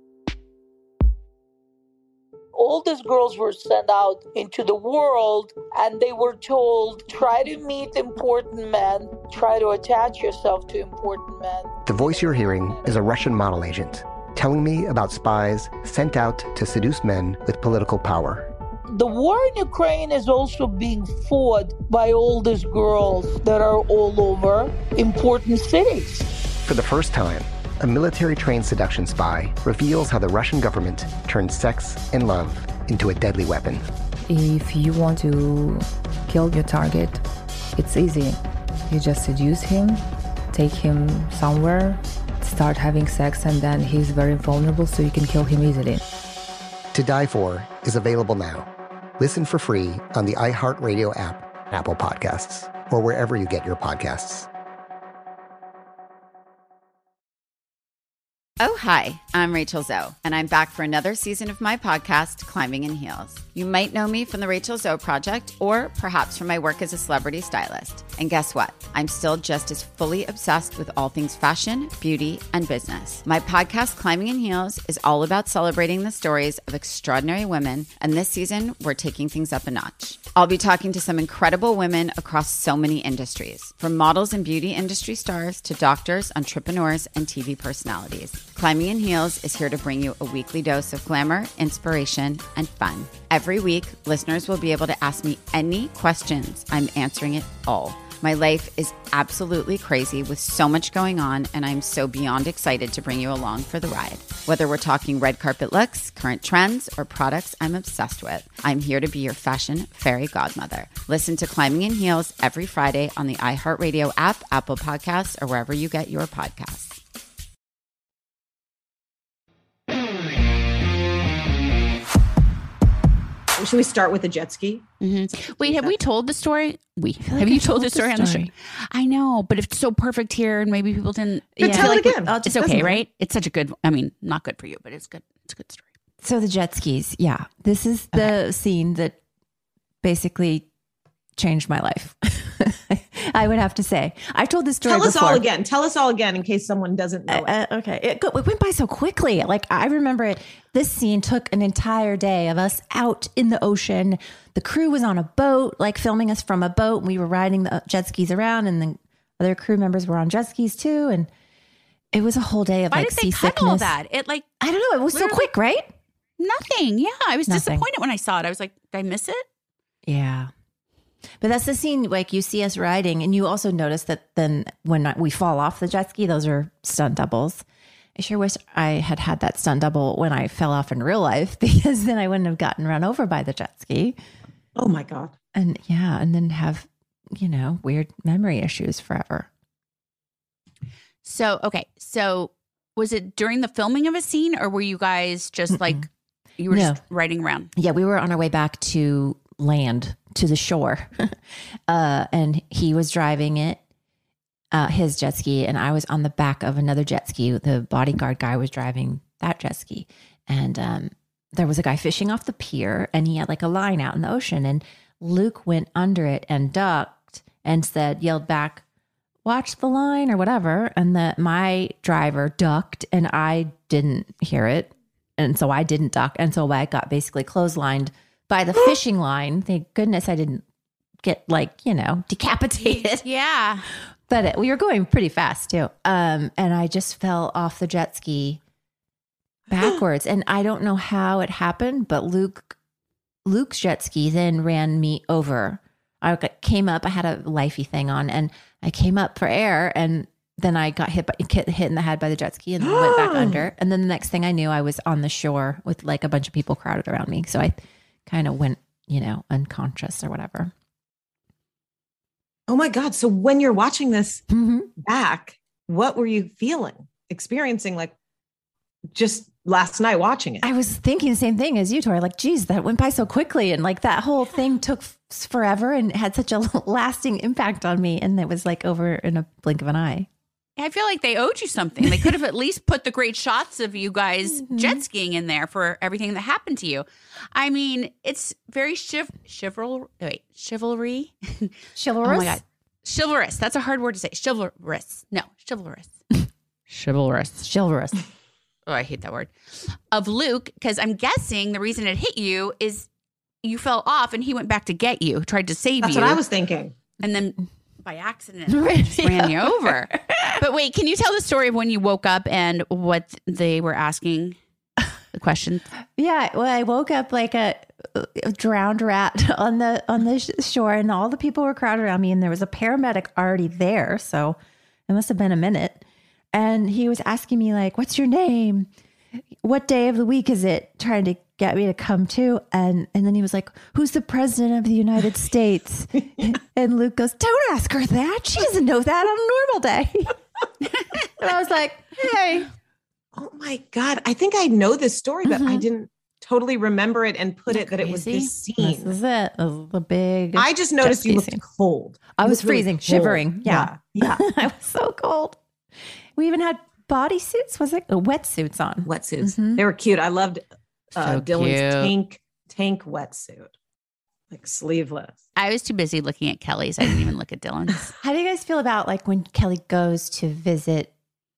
All these girls were sent out into the world and they were told, try to meet important men, try to attach yourself to important men. The voice you're hearing is a Russian model agent telling me about spies sent out to seduce men with political power. The war in Ukraine is also being fought by all these girls that are all over important cities. For the first time, a military-trained seduction spy reveals how the Russian government turned sex and love into a deadly weapon. If you want to kill your target, it's easy. You just seduce him, take him somewhere, start having sex, and then he's very vulnerable, so you can kill him easily. To Die For is available now. Listen for free on the iHeartRadio app, Apple Podcasts, or wherever you get your podcasts. Oh, hi, I'm Rachel Zoe, and I'm back for another season of my podcast, Climbing in Heels. You might know me from the Rachel Zoe Project, or perhaps from my work as a celebrity stylist. And guess what? I'm still just as fully obsessed with all things fashion, beauty, and business. My podcast, Climbing in Heels, is all about celebrating the stories of extraordinary women, and this season, we're taking things up a notch. I'll be talking to some incredible women across so many industries, from models and beauty industry stars to doctors, entrepreneurs, and TV personalities. Climbing in Heels is here to bring you a weekly dose of glamour, inspiration, and fun. Every week, listeners will be able to ask me any questions. I'm answering it all. My life is absolutely crazy with so much going on, and I'm so beyond excited to bring you along for the ride. Whether we're talking red carpet looks, current trends, or products I'm obsessed with, I'm here to be your fashion fairy godmother. Listen to Climbing in Heels every Friday on the iHeartRadio app, Apple Podcasts, or wherever you get your podcasts. should we start with the jet ski? Mm-hmm. Wait, have we told the story? Have you told the story on the show? I know, but it's so perfect here, and maybe people didn't. Tell it again. It's okay, right? It's such a good. I mean, not good for you, but it's good. It's a good story. So the jet skis, yeah. This is the scene that basically changed my life. I would have to say. I've told this story before. Tell us all again in case someone doesn't know it. Okay. It went by so quickly. Like, I remember it. This scene took an entire day of us out in the ocean. The crew was on a boat, like filming us from a boat. And we were riding the jet skis around, and the other crew members were on jet skis too. And it was a whole day of seasickness. Why did they cut all that? I don't know. It was so quick, right? Nothing. Yeah. I was disappointed when I saw it. I was like, did I miss it? Yeah. But that's the scene, like you see us riding, and you also notice that then when we fall off the jet ski, those are stunt doubles. I sure wish I had that stunt double when I fell off in real life, because then I wouldn't have gotten run over by the jet ski. Oh my God. And then have, weird memory issues forever. So was it during the filming of a scene, or were you guys just you were just riding around? Yeah, we were on our way back to land, to the shore. And he was driving it, his jet ski, and I was on the back of another jet ski. The bodyguard guy was driving that jet ski. And there was a guy fishing off the pier, and he had like a line out in the ocean, and Luke went under it and ducked and yelled back, "Watch the line," or whatever. And my driver ducked, and I didn't hear it. And so I didn't duck. And so I got basically clotheslined by the fishing line. Thank goodness I didn't get decapitated. Yeah. But we were going pretty fast too. And I just fell off the jet ski backwards. And I don't know how it happened, but Luke's jet ski then ran me over. I came up, I had a lifey thing on, and I came up for air, and then I got hit in the head by the jet ski, and then went back under. And then the next thing I knew, I was on the shore with like a bunch of people crowded around me. So I kind of went, unconscious or whatever. Oh my God. So when you're watching this back, what were you experiencing like just last night watching it? I was thinking the same thing as you, Tori. Like, geez, that went by so quickly. And like that whole thing took forever and had such a lasting impact on me. And it was like over in a blink of an eye. I feel like they owed you something. They could have at least put the great shots of you guys jet skiing in there for everything that happened to you. I mean, it's very chivalry. Chivalrous? Oh my God. Chivalrous. That's a hard word to say. Chivalrous. No, chivalrous. Chivalrous. Oh, I hate that word. Of Luke, because I'm guessing the reason it hit you is you fell off and he went back to get you, tried to save you. That's what I was thinking. And then by accident, just ran you over. But wait, can you tell the story of when you woke up and what they were asking? The question. Yeah, well, I woke up like a drowned rat on the shore, and all the people were crowded around me, and there was a paramedic already there, so it must have been a minute. And he was asking me like, "What's your name? What day of the week is it?" Trying to get me to come to. And then he was like, "Who's the president of the United States?" And Luke goes, "Don't ask her that. She doesn't know that on a normal day." And I was like, "Hey." Oh my God. I think I know this story, but I didn't totally remember it and put it that it was this scene. This is it. This is the big. I just noticed you looked cold. I was freezing, really shivering. Yeah. I was so cold. We even had bodysuits. Was it wetsuits on? Wetsuits. They were cute. I loved Dylan's tank wetsuit, like sleeveless. I was too busy looking at Kelly's. I didn't even look at Dylan's. How do you guys feel about like when Kelly goes to visit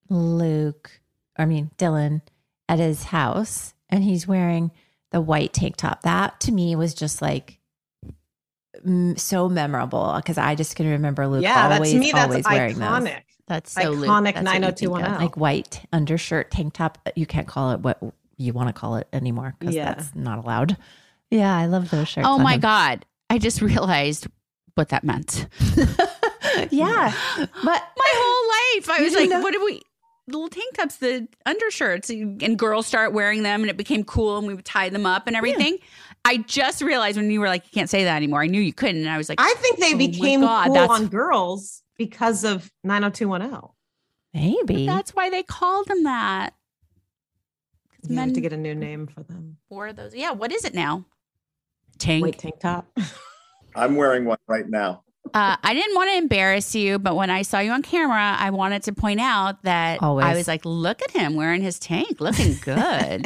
Dylan at his house, and he's wearing the white tank top? That to me was just like so memorable, because I just can remember Luke always wearing iconic. Those. That's so iconic. 90210, like white undershirt tank top. You can't call it what you want to call it anymore, because that's not allowed. Yeah, I love those shirts. Oh my God, I just realized what that meant. Yeah, but my whole life I was like, what did we? The little tank tops, the undershirts, and girls start wearing them, and it became cool, and we would tie them up and everything. Yeah. I just realized when you were like, you can't say that anymore. I knew you couldn't. And I was like, I think they became cool on girls because of 90210. Maybe. But that's why they called them that. You have to get a new name for them. Or those. Yeah. What is it now? tank. White tank top. I'm wearing one right now. I didn't want to embarrass you, but when I saw you on camera, I wanted to point out that Always. I was like, look at him wearing his tank, looking good.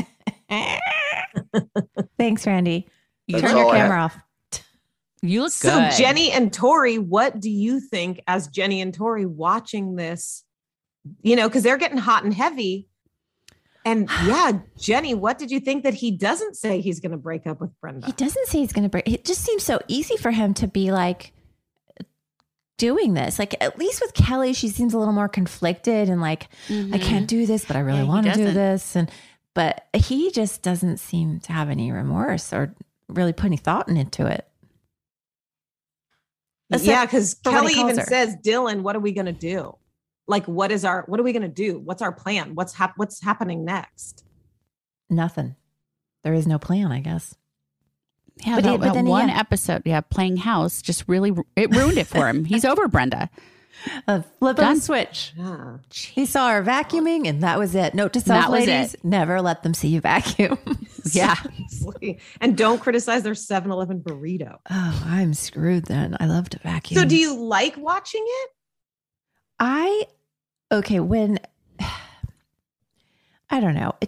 Thanks, Randy. That's Turn your all I camera off. You look So good. Jenny and Tori, what do you think as Jenny and Tori watching this? Because they're getting hot and heavy. And yeah, Jenny, what did you think that he doesn't say he's going to break up with Brenda? He doesn't say he's going to break. It just seems so easy for him to be like doing this. Like at least with Kelly, she seems a little more conflicted and like, I can't do this, but I really want to do this. But he just doesn't seem to have any remorse or really put any thought into it. Yeah, because Kelly calls even her. says, Dylan, what are we going to do? Like, what are we going to do? What's our plan? What's happening next? Nothing. There is no plan, I guess. Yeah, But that, he- but that then, one yeah. episode, playing house just really, it ruined it for him. He's over Brenda. A flip of Done. a switch. Yeah. He saw her vacuuming and that was it. Note to That self, was ladies, it. never let them see you vacuum. Yeah. Seriously. And don't criticize their 7-Eleven burrito. Oh, I'm screwed then. I love to vacuum. So do you like watching it? When I don't know,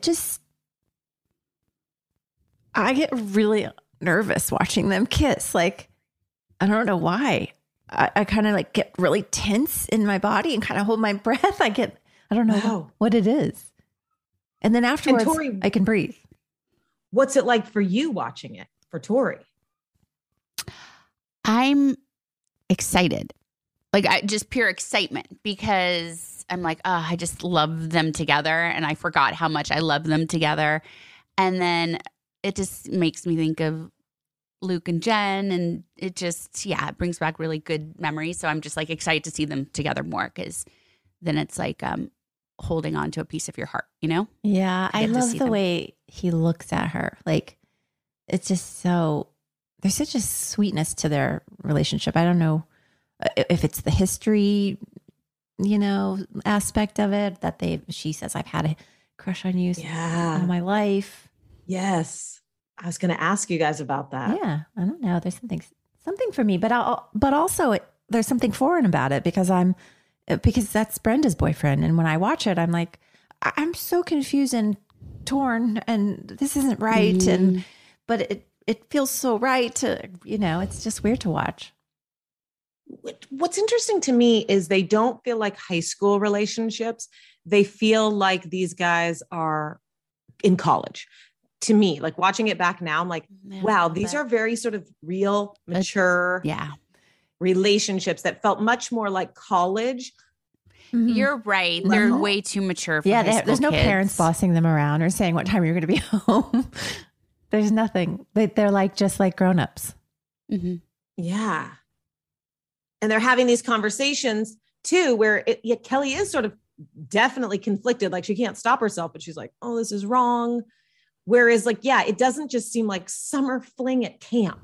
I get really nervous watching them kiss. Like, I don't know why. I kind of like get really tense in my body and kind of hold my breath. I don't know Wow. what it is. And then afterwards, Tori- I can breathe. What's it like for you watching it for Tori? I'm excited. Like just pure excitement because I'm like, oh, I just love them together. And I forgot how much I love them together. And then it just makes me think of Luke and Jen. And it just, it brings back really good memories. So I'm just like excited to see them together more because then it's like holding on to a piece of your heart, you know? Yeah, I get to love see the them. way he looks at her. Like, it's just there's such a sweetness to their relationship. I don't know if it's the history, aspect of it that she says, I've had a crush on you all my life. Yes. I was going to ask you guys about that. Yeah, I don't know. There's something for me, but also there's something foreign about it because that's Brenda's boyfriend. And when I watch it, I'm like, I'm so confused and torn and this isn't right. But it feels so right to, it's just weird to watch. What's interesting to me is they don't feel like high school relationships. They feel like these guys are in college. To me, like watching it back now, I'm like, wow, these are very sort of real, mature relationships that felt much more like college. You're right. They're way too mature for high school there's no kids. parents bossing them around or saying what time you're going to be home. There's nothing. They're like just like grown-ups. Mm-hmm. Yeah. And they're having these conversations too, where Kelly is sort of definitely conflicted. Like she can't stop herself, but she's like, oh, this is wrong. Whereas like, it doesn't just seem like summer fling at camp,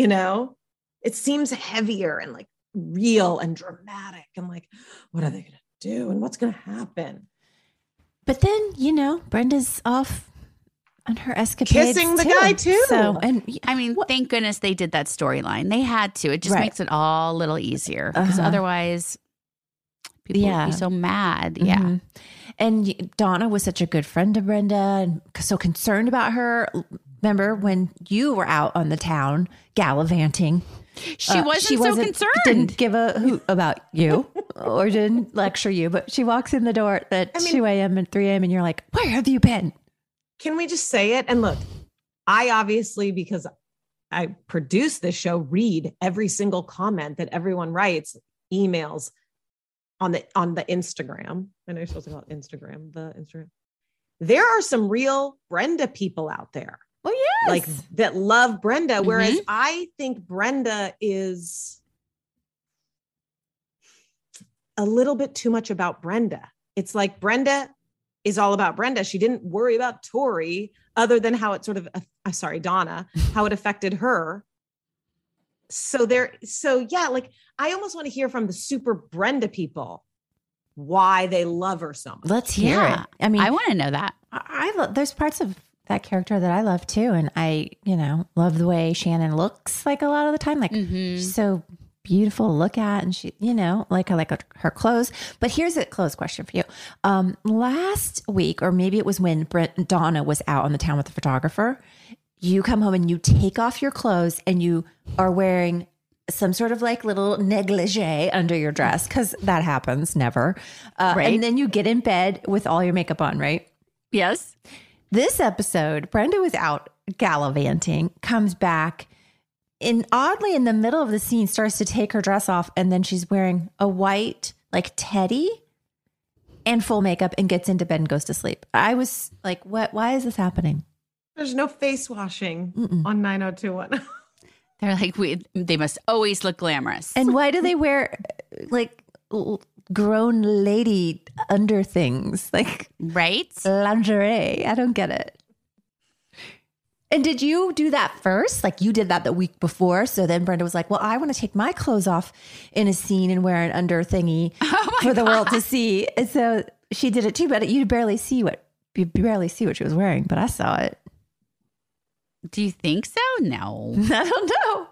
it seems heavier and like real and dramatic and like, what are they going to do? And what's going to happen? But then, Brenda's off on her escapades. Kissing the guy too. So, and I mean, thank goodness they did that storyline. They had to. It just makes it all a little easier because otherwise people would be so mad. Mm-hmm. Yeah. And Donna was such a good friend to Brenda and so concerned about her. Remember when you were out on the town gallivanting? She wasn't so concerned. Didn't give a hoot about you or didn't lecture you, but she walks in the door at 2 a.m. and 3 a.m. and you're like, where have you been? Can we just say it? And look, I obviously, because I produce this show, read every single comment that everyone writes, emails on the Instagram. I know you're supposed to call it Instagram, the Instagram. There are some real Brenda people out there. Oh, yes. Like that love Brenda. Whereas I think Brenda is a little bit too much about Brenda. It's like Brenda is all about Brenda. She didn't worry about Tori other than how it sort of, Donna, how it affected her. Like I almost want to hear from the super Brenda people why they love her so much. Let's hear it. I mean, I want to know that. there's parts of that character that I love too. And I, love the way Shannon looks like a lot of the time. Like she's so beautiful to look at, and she, I like her clothes. But here's a clothes question for you. Last week, or maybe it was when Donna was out on the town with the photographer, you come home and you take off your clothes and you are wearing some sort of like little negligee under your dress, because that happens never. Right. And then you get in bed with all your makeup on, right? Yes. This episode, Brenda was out gallivanting, comes back, and oddly in the middle of the scene starts to take her dress off, and then she's wearing a white like teddy and full makeup and gets into bed and goes to sleep. I was like, what? Why is this happening? There's no face washing on 90210. They're like, they must always look glamorous. And why do they wear like grown lady under things, like lingerie? I don't get it. And did you do that first? Like you did that the week before. So then Brenda was like, well, I want to take my clothes off in a scene and wear an under thingy for the world to see. And so she did it too, but you barely see what she was wearing, but I saw it. Do you think so? No. I don't know.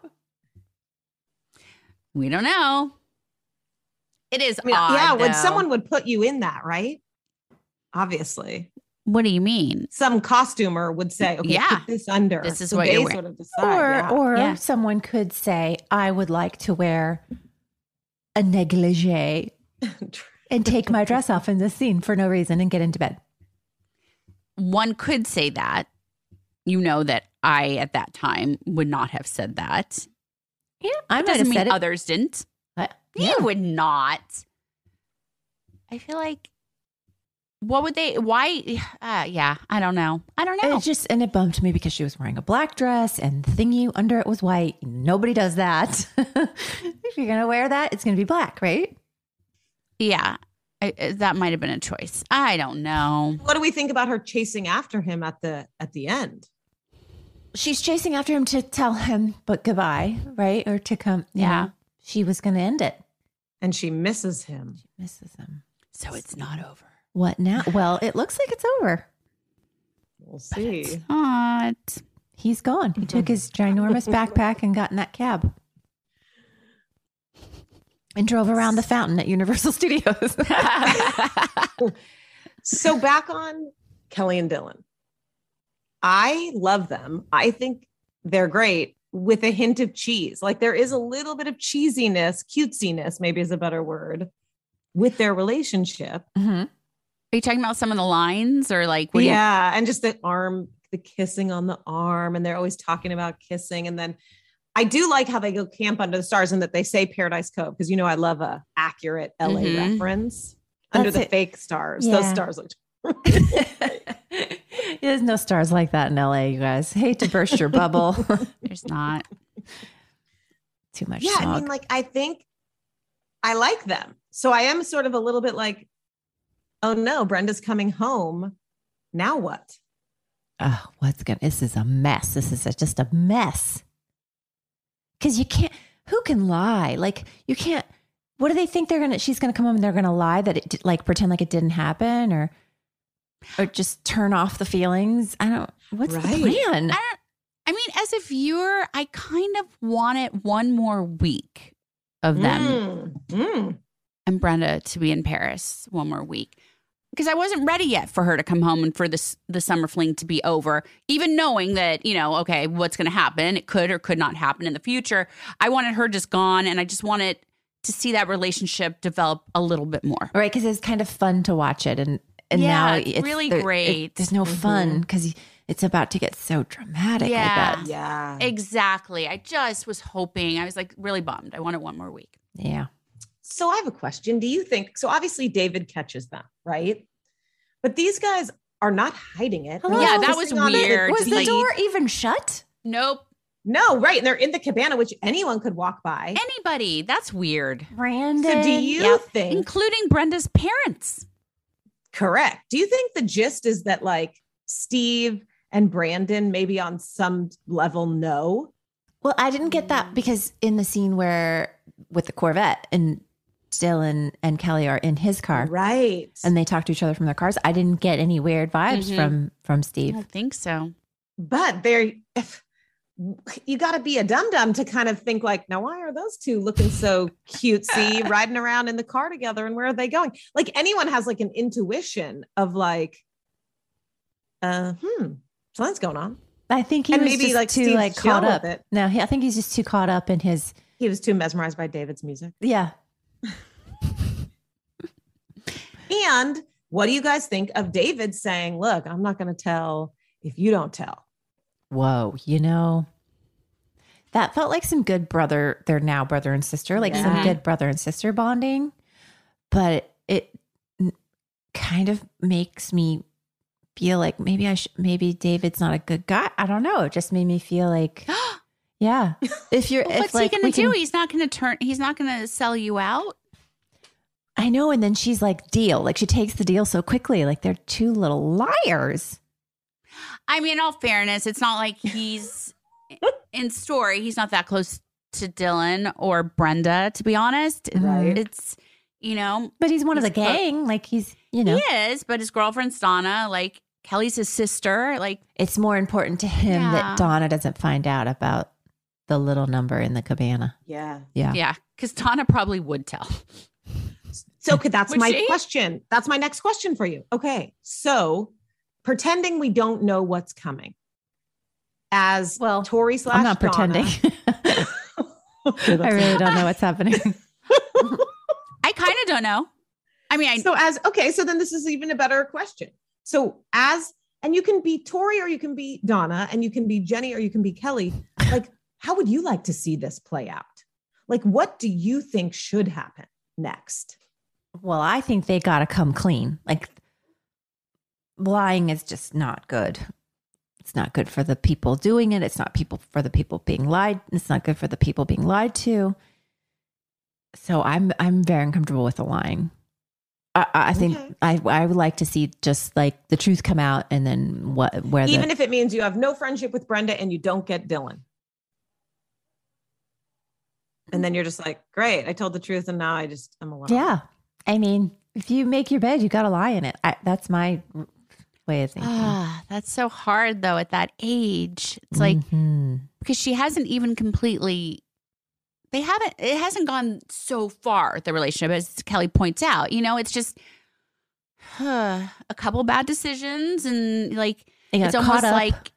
We don't know. It is odd. Yeah, when though. someone would put you in that, right? Obviously. What do you mean? Some costumer would say, okay, put this under. This is so what they you're wearing. sort of decide. Or someone could say, I would like to wear a negligee and take my dress off in this scene for no reason and get into bed. One could say that. You know that I, at that time, would not have said that. Yeah, I might have doesn't said mean it. others didn't. You would not. I feel like, what would they, why? I don't know. It bumped me because she was wearing a black dress and the thingy under it was white. Nobody does that. If you're going to wear that, it's going to be black, right? Yeah. That might have been a choice. I don't know. What do we think about her chasing after him at the end? She's chasing after him to tell him but goodbye, right? Or to come. Yeah. She was going to end it. And she misses him. So it's not over. What now? Well, it looks like it's over. We'll see. It's not. He's gone. He took his ginormous backpack and got in that cab. And drove around the fountain at Universal Studios. So back on Kelly and Dylan. I love them. I think they're great with a hint of cheese. Like there is a little bit of cheesiness, cutesiness, maybe is a better word, with their relationship. Mm-hmm. Are you talking about some of the lines or like? And just the kissing on the arm. And they're always talking about kissing. And then I do like how they go camp under the stars and that they say Paradise Cove. Because, I love a accurate LA reference. Under the fake stars. Yeah. Those stars look There's no stars like that in LA, you guys. Hate to burst your bubble. There's not. Too much smog. I mean, I think I like them. So I am sort of a little bit like, oh no, Brenda's coming home. Now what? Oh, this is a mess. This is just a mess. Because who can lie? Like you can't, what do they think she's going to come home and they're going to lie that pretend like it didn't happen or just turn off the feelings. What's the plan? I mean, as a viewer, I kind of wanted one more week of them and Brenda to be in Paris one more week. Because I wasn't ready yet for her to come home and for the summer fling to be over, even knowing that, okay, what's going to happen? It could or could not happen in the future. I wanted her just gone, and I just wanted to see that relationship develop a little bit more. Right, because it's kind of fun to watch it. And now it's really great. There's no fun because it's about to get so dramatic. Yeah, exactly. I just was hoping. I was like really bummed. I wanted one more week. Yeah. So I have a question. Do you think, so obviously David catches them, right? But these guys are not hiding it. Yeah, that was weird. Was the door even shut? Nope. No, right. And they're in the cabana, which anyone could walk by. Anybody. That's weird. Brandon. So do you think? Including Brenda's parents. Correct. Do you think the gist is that like Steve and Brandon maybe on some level know? Well, I didn't get that because in the scene with the Corvette and Dylan and Kelly are in his car. Right. And they talk to each other from their cars. I didn't get any weird vibes from Steve. I don't think so. But you got to be a dum-dum to kind of think like, now, why are those two looking so cutesy riding around in the car together, and where are they going? Like, anyone has like an intuition of like, something's going on. I think he was maybe just like too Steve's like caught up. No, I think he's just too caught up in his. He was too mesmerized by David's music. Yeah. And what do you guys think of David saying, look, I'm not going to tell if you don't tell? Whoa, that felt like some good they're now brother and sister, like some good brother and sister bonding. But it kind of makes me feel like maybe David's not a good guy. I don't know. It just made me feel like, yeah. What's he going to do? He's not going to sell you out. I know. And then she's like, deal. Like, she takes the deal so quickly. Like, they're two little liars. I mean, in all fairness, it's not like he's in story. He's not that close to Dylan or Brenda, to be honest. Right. It's, but he's one of the gang. Like, he's, He is, but his girlfriend's Donna. Like, Kelly's his sister. Like, it's more important to him that Donna doesn't find out about the little number in the cabana. Yeah. Yeah. Yeah. Because Donna probably would tell. So that's my question. That's my next question for you. Okay. So pretending we don't know what's coming as Tori / I'm not Donna. pretending. I really don't know what's happening. I kind of don't know. I mean, so then this is even a better question. So and you can be Tori or you can be Donna, and you can be Jenny or you can be Kelly. Like, how would you like to see this play out? Like, what do you think should happen next? Well, I think they got to come clean. Like, lying is just not good. It's not good for the people doing it. It's not for the people being lied. It's not good for the people being lied to. So I'm very uncomfortable with the lying. I think I would like to see just like the truth come out, and then even if it means you have no friendship with Brenda and you don't get Dylan. And then you're just like, great, I told the truth and now I'm alone. Yeah. I mean, if you make your bed, you got to lie in it. That's my way of thinking. That's so hard though at that age. It's like, because she hasn't even completely, it hasn't gone so far, the relationship, as Kelly points out. It's just a couple bad decisions, and like, it's almost like,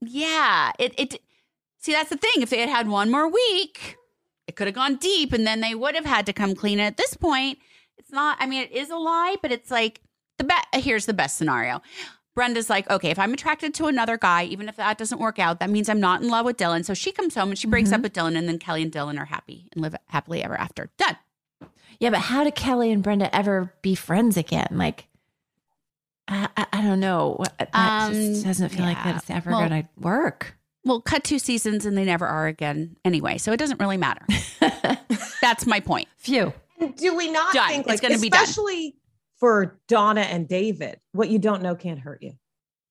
see, that's the thing. If they had had one more week, it could have gone deep, and then they would have had to come clean. At this point, it's not, I mean, it is a lie, but it's like here's the best scenario. Brenda's like, okay, if I'm attracted to another guy, even if that doesn't work out, that means I'm not in love with Dylan. So she comes home and she breaks up with Dylan, and then Kelly and Dylan are happy and live happily ever after. Done. Yeah, but how do Kelly and Brenda ever be friends again? Like, I don't know. That just doesn't feel like that's ever going to work. Well, cut 2 seasons and they never are again anyway. So it doesn't really matter. That's my point. Phew. Do we not think like, it's going to be done? Especially for Donna and David, what you don't know can't hurt you.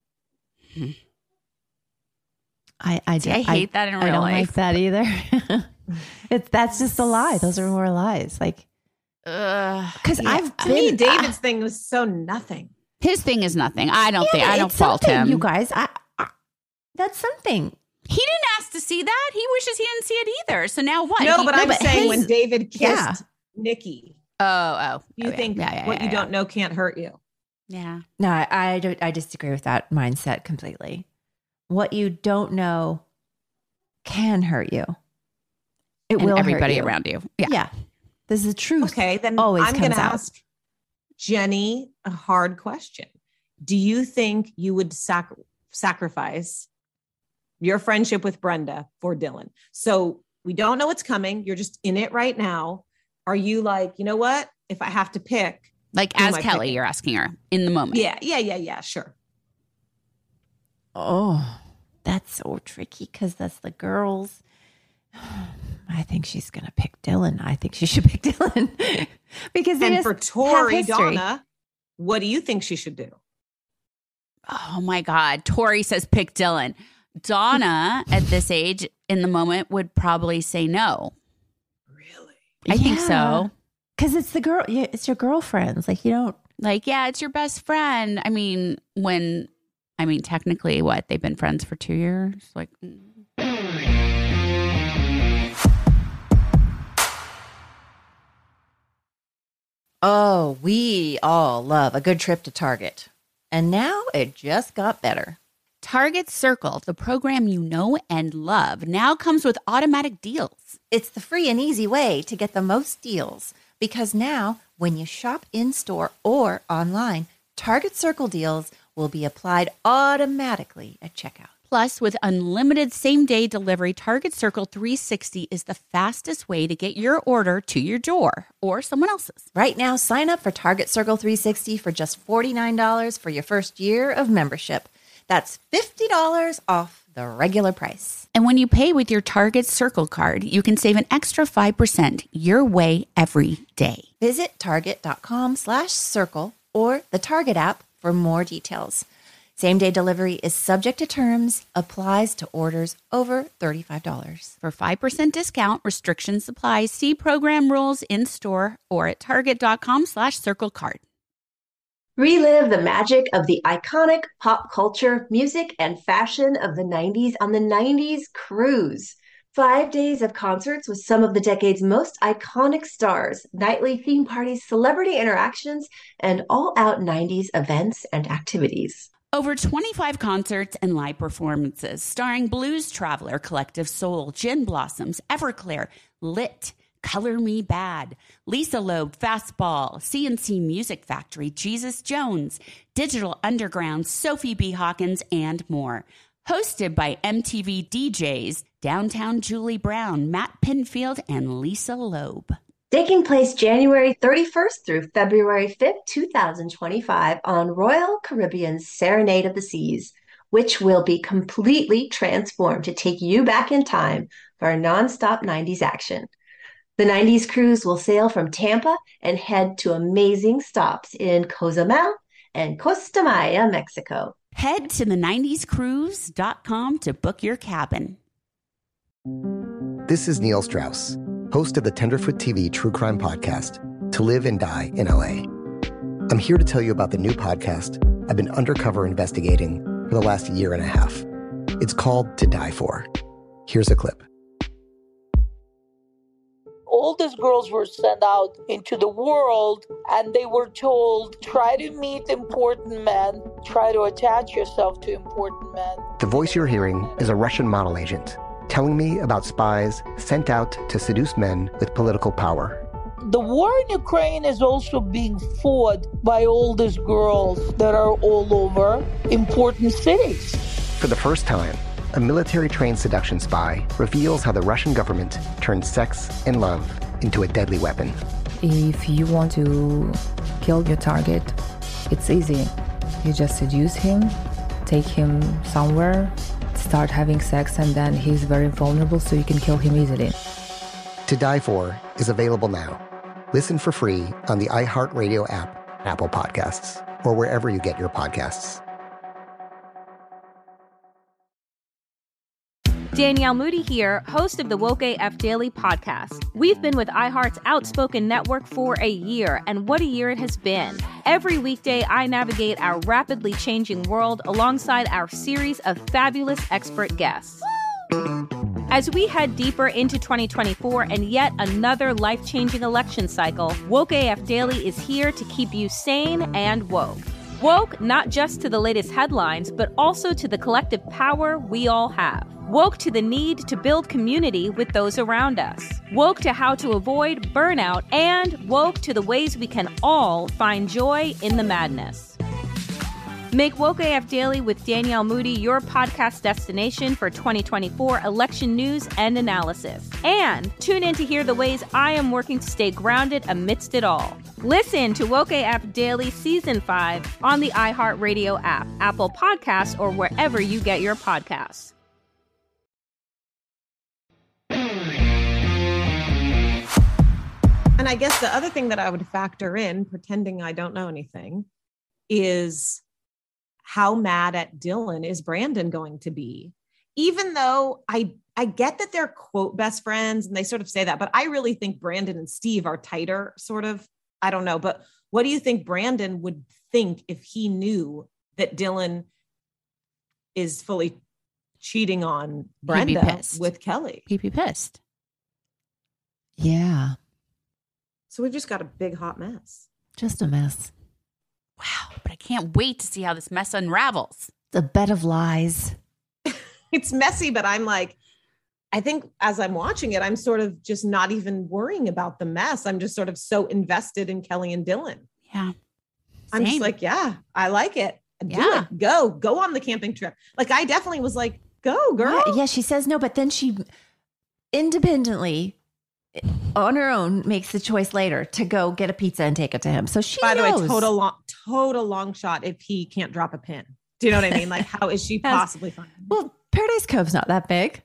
I hate that in real life. I don't like that either. That's just a lie. Those are more lies. Like, because to me, David's thing was so nothing. His thing is nothing. I don't fault him. You guys, that's something. He didn't ask to see that. He wishes he didn't see it either. So now what? No, but I'm saying when David kissed Nikki. You think what you don't know can't hurt you. Yeah. No, I disagree with that mindset completely. What you don't know can hurt you. It will everybody hurt you. around you. Yeah. This is the truth. Okay, then always I'm going to ask Jenny a hard question. Do you think you would sacrifice your friendship with Brenda for Dylan? So we don't know what's coming. You're just in it right now. Are you like, you know what? If I have to pick. Like as Kelly, you're asking her in the moment. Yeah, sure. Oh, that's so tricky because that's the girls. I think she's going to pick Dylan. I think she should pick Dylan. Because and for Tori, Donna, what do you think she should do? Oh my God. Tori says pick Dylan. Donna at this age in the moment would probably say no. Really? I think so. Because it's the girl. Yeah, it's your girlfriends. Like you don't like. Yeah, it's your best friend. I mean, technically, what they've been friends for 2 years. Like. Oh, we all love a good trip to Target. And now it just got better. Target Circle, the program you know and love, now comes with automatic deals. It's the free and easy way to get the most deals. Because now, when you shop in-store or online, Target Circle deals will be applied automatically at checkout. Plus, with unlimited same-day delivery, Target Circle 360 is the fastest way to get your order to your door or someone else's. Right now, sign up for Target Circle 360 for just $49 for your first year of membership. That's $50 off the regular price. And when you pay with your Target Circle card, you can save an extra 5% your way every day. Visit target.com/circle or the Target app for more details. Same-day delivery is subject to terms, applies to orders over $35. For 5% discount, restrictions apply. See program rules in-store or at target.com/circle card. Relive the magic of the iconic pop culture, music, and fashion of the 90s on the 90s Cruise. 5 days of concerts with some of the decade's most iconic stars, nightly theme parties, celebrity interactions, and all-out 90s events and activities. Over 25 concerts and live performances starring Blues Traveler, Collective Soul, Gin Blossoms, Everclear, Lit, Color Me Bad, Lisa Loeb, Fastball, CNC Music Factory, Jesus Jones, Digital Underground, Sophie B. Hawkins, and more. Hosted by MTV DJs, Downtown Julie Brown, Matt Pinfield, and Lisa Loeb. Taking place January 31st through February 5th, 2025 on Royal Caribbean's Serenade of the Seas, which will be completely transformed to take you back in time for a nonstop 90s action. The 90s Cruise will sail from Tampa and head to amazing stops in Cozumel and Costa Maya, Mexico. Head to the90scruise.com to book your cabin. This is Neil Strauss, host of the Tenderfoot TV true crime podcast, To Live and Die in LA. I'm here to tell you about the new podcast I've been undercover investigating for the last year and a half. It's called To Die For. Here's a clip. All these girls were sent out into the world and they were told, try to meet important men, try to attach yourself to important men. The voice you're hearing is a Russian model agent telling me about spies sent out to seduce men with political power. The war in Ukraine is also being fought by all these girls that are all over important cities. For the first time, a military-trained seduction spy reveals how the Russian government turned sex and love into a deadly weapon. If you want to kill your target, it's easy. You just seduce him, take him somewhere, start having sex, and then he's very vulnerable, so you can kill him easily. To Die For is available now. Listen for free on the iHeartRadio app, Apple Podcasts, or wherever you get your podcasts. Danielle Moody here, host of the Woke AF Daily podcast. We've been with iHeart's Outspoken Network for a year, and what a year it has been. Every weekday, I navigate our rapidly changing world alongside our series of fabulous expert guests. As we head deeper into 2024 and yet another life-changing election cycle, Woke AF Daily is here to keep you sane and woke. Woke not just to the latest headlines, but also to the collective power we all have. Woke to the need to build community with those around us. Woke to how to avoid burnout, and woke to the ways we can all find joy in the madness. Make Woke AF Daily with Danielle Moody your podcast destination for 2024 election news and analysis. And tune in to hear the ways I am working to stay grounded amidst it all. Listen to Woke AF Daily Season 5 on the iHeartRadio app, Apple Podcasts, or wherever you get your podcasts. And I guess the other thing that I would factor in, pretending I don't know anything, is how mad at Dylan is Brandon going to be? Even though I I get that they're quote best friends and they sort of say that, but I really think Brandon and Steve are tighter, sort of. I don't know. But what do you think Brandon would think if he knew that Dylan is fully cheating on Brenda with Kelly? He'd be pissed. Yeah. So we've just got a big hot mess. Just a mess. Wow. But I can't wait to see how this mess unravels. The bed of lies. It's messy, but I'm like, I think as I'm watching it, I'm sort of just not even worrying about the mess. I'm just sort of so invested in Kelly and Dylan. Yeah. I'm just like, yeah, I like it. Do it. Go on the camping trip. Like, I definitely was like, go, girl. Yeah, she says no, but then she independently on her own makes the choice later to go get a pizza and take it to him. So she By knows. the way, total long shot if he can't drop a pin. Do you know what I mean? Like, how is she possibly fine? Well, Paradise Cove's not that big.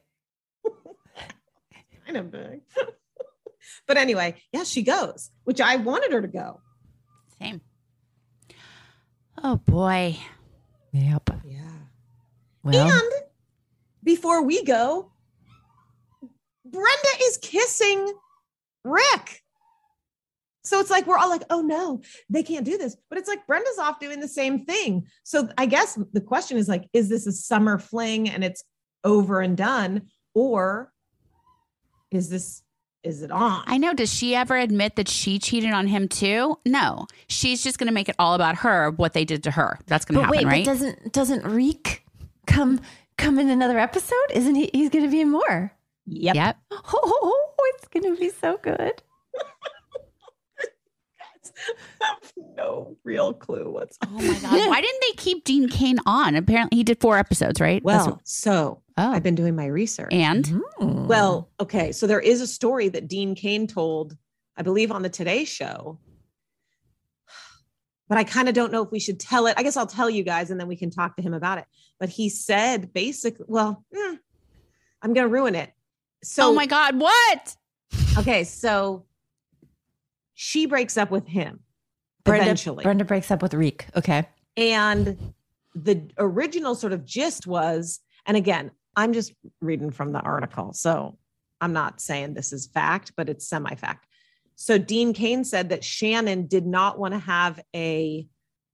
Kind of big. But anyway, yeah, she goes, which I wanted her to go. Same. Oh, boy. Yep. Yeah. Well, And before we go, Brenda is kissing Rick. So it's like, we're all like, oh no, they can't do this. But it's like, Brenda's off doing the same thing. So I guess the question is like, is this a summer fling and it's over and done? Or is it on? I know. Does she ever admit that she cheated on him too? No. She's just going to make it all about her, what they did to her. That's going to happen, right? But doesn't Reek come in another episode? Isn't he? He's going to be in more. Yep. Oh, it's going to be so good. I have no real clue what's Oh my God. Why didn't they keep Dean Cain on? Apparently he did 4 episodes, right? Well, I've been doing my research. And? Well, okay. So there is a story that Dean Cain told, I believe, on the Today Show. But I kind of don't know if we should tell it. I guess I'll tell you guys and then we can talk to him about it. But he said basically, I'm going to ruin it. So, oh my God, what? Okay. So she breaks up with him eventually. Brenda breaks up with Reek. Okay. And the original sort of gist was, and again, I'm just reading from the article, so I'm not saying this is fact, but it's semi-fact. So Dean Cain said that Shannon did not want to have a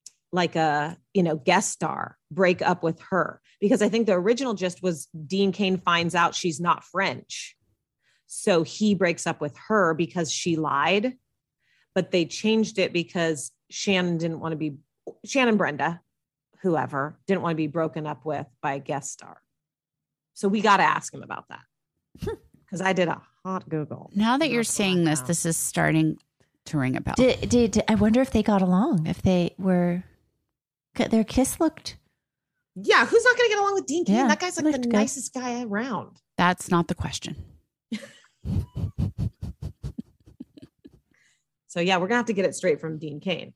guest star break up with her, because I think the original gist was Dean Cain finds out she's not French. So he breaks up with her because she lied, but they changed it because Shannon, Brenda, whoever, didn't want to be broken up with by a guest star. So we got to ask him about that, because I did a hot Google. Now that you're saying this, this is starting to ring a bell. I wonder if they got along, if they were, their kiss looked. Yeah, who's not going to get along with Dean Cain? Yeah, that guy's like the nicest guy around. That's not the question. So yeah, we're going to have to get it straight from Dean Cain.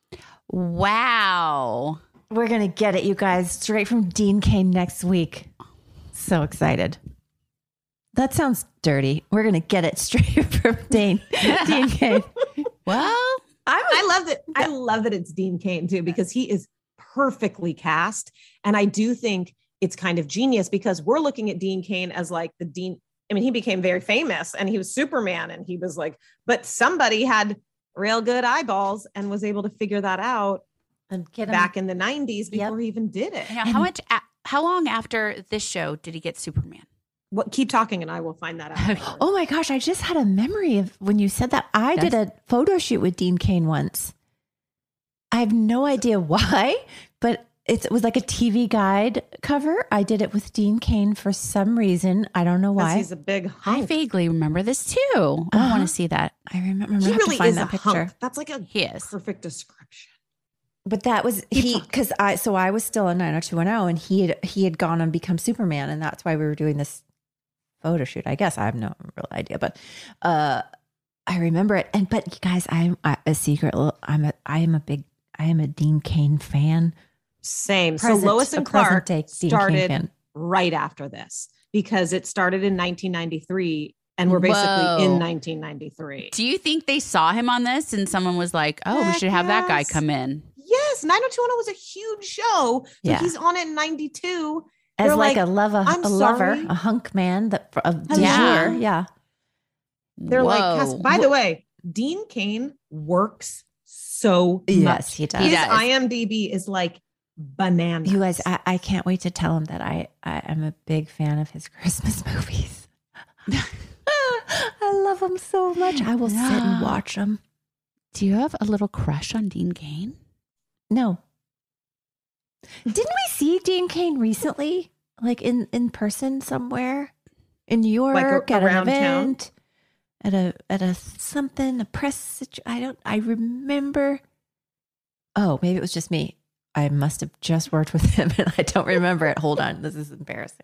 Wow. We're going to get it, you guys, straight from Dean Cain next week. So excited. That sounds dirty. We're going to get it straight from Dean Cain. Well, I love that. I love that it's Dean Cain too, because he is perfectly cast. And I do think it's kind of genius, because we're looking at Dean Cain as like the Dean. I mean, he became very famous and he was Superman, and he was like, but somebody had real good eyeballs and was able to figure that out and get him back in the 90s before he even did it. Now, how long after this show did he get Superman? Keep talking and I will find that out. Oh my gosh, I just had a memory of when you said that. I did a photo shoot with Dean Cain once. I have no idea why, but it was like a TV Guide cover. I did it with Dean Cain for some reason. I don't know why. He's a big hunk. I vaguely remember this too. I want to see that. I remember. He really find is that a picture. hunk. That's like a perfect description. But that was because I was still in 90210, and he had gone and become Superman, and that's why we were doing this photo shoot. I guess I have no real idea, but I remember it. But you guys, I am a Dean Cain fan. Same. So Lois and Clark started right after this, because it started in 1993. And we're basically in 1993. Do you think they saw him on this and someone was like, oh, we should have that guy come in? Yes. 90210 was a huge show. So Yeah. he's on it in 92. as They're like like, a lover, "I'm a lover, sorry." a hunk man that of du Yeah. jour. Yeah. They're like, Whoa. by the way, Dean Cain works so Yes, much. he does. He His does. IMDb is like bananas. You guys, I can't wait to tell him that I am a big fan of his Christmas movies. I love them so much. I will sit and watch them. Do you have a little crush on Dean Cain? No. Didn't we see Dean Cain recently? Like in person somewhere? In New York at an around town? event? At a something, a press I remember. Oh, maybe it was just me. I must have just worked with him and I don't remember it. Hold on. This is embarrassing.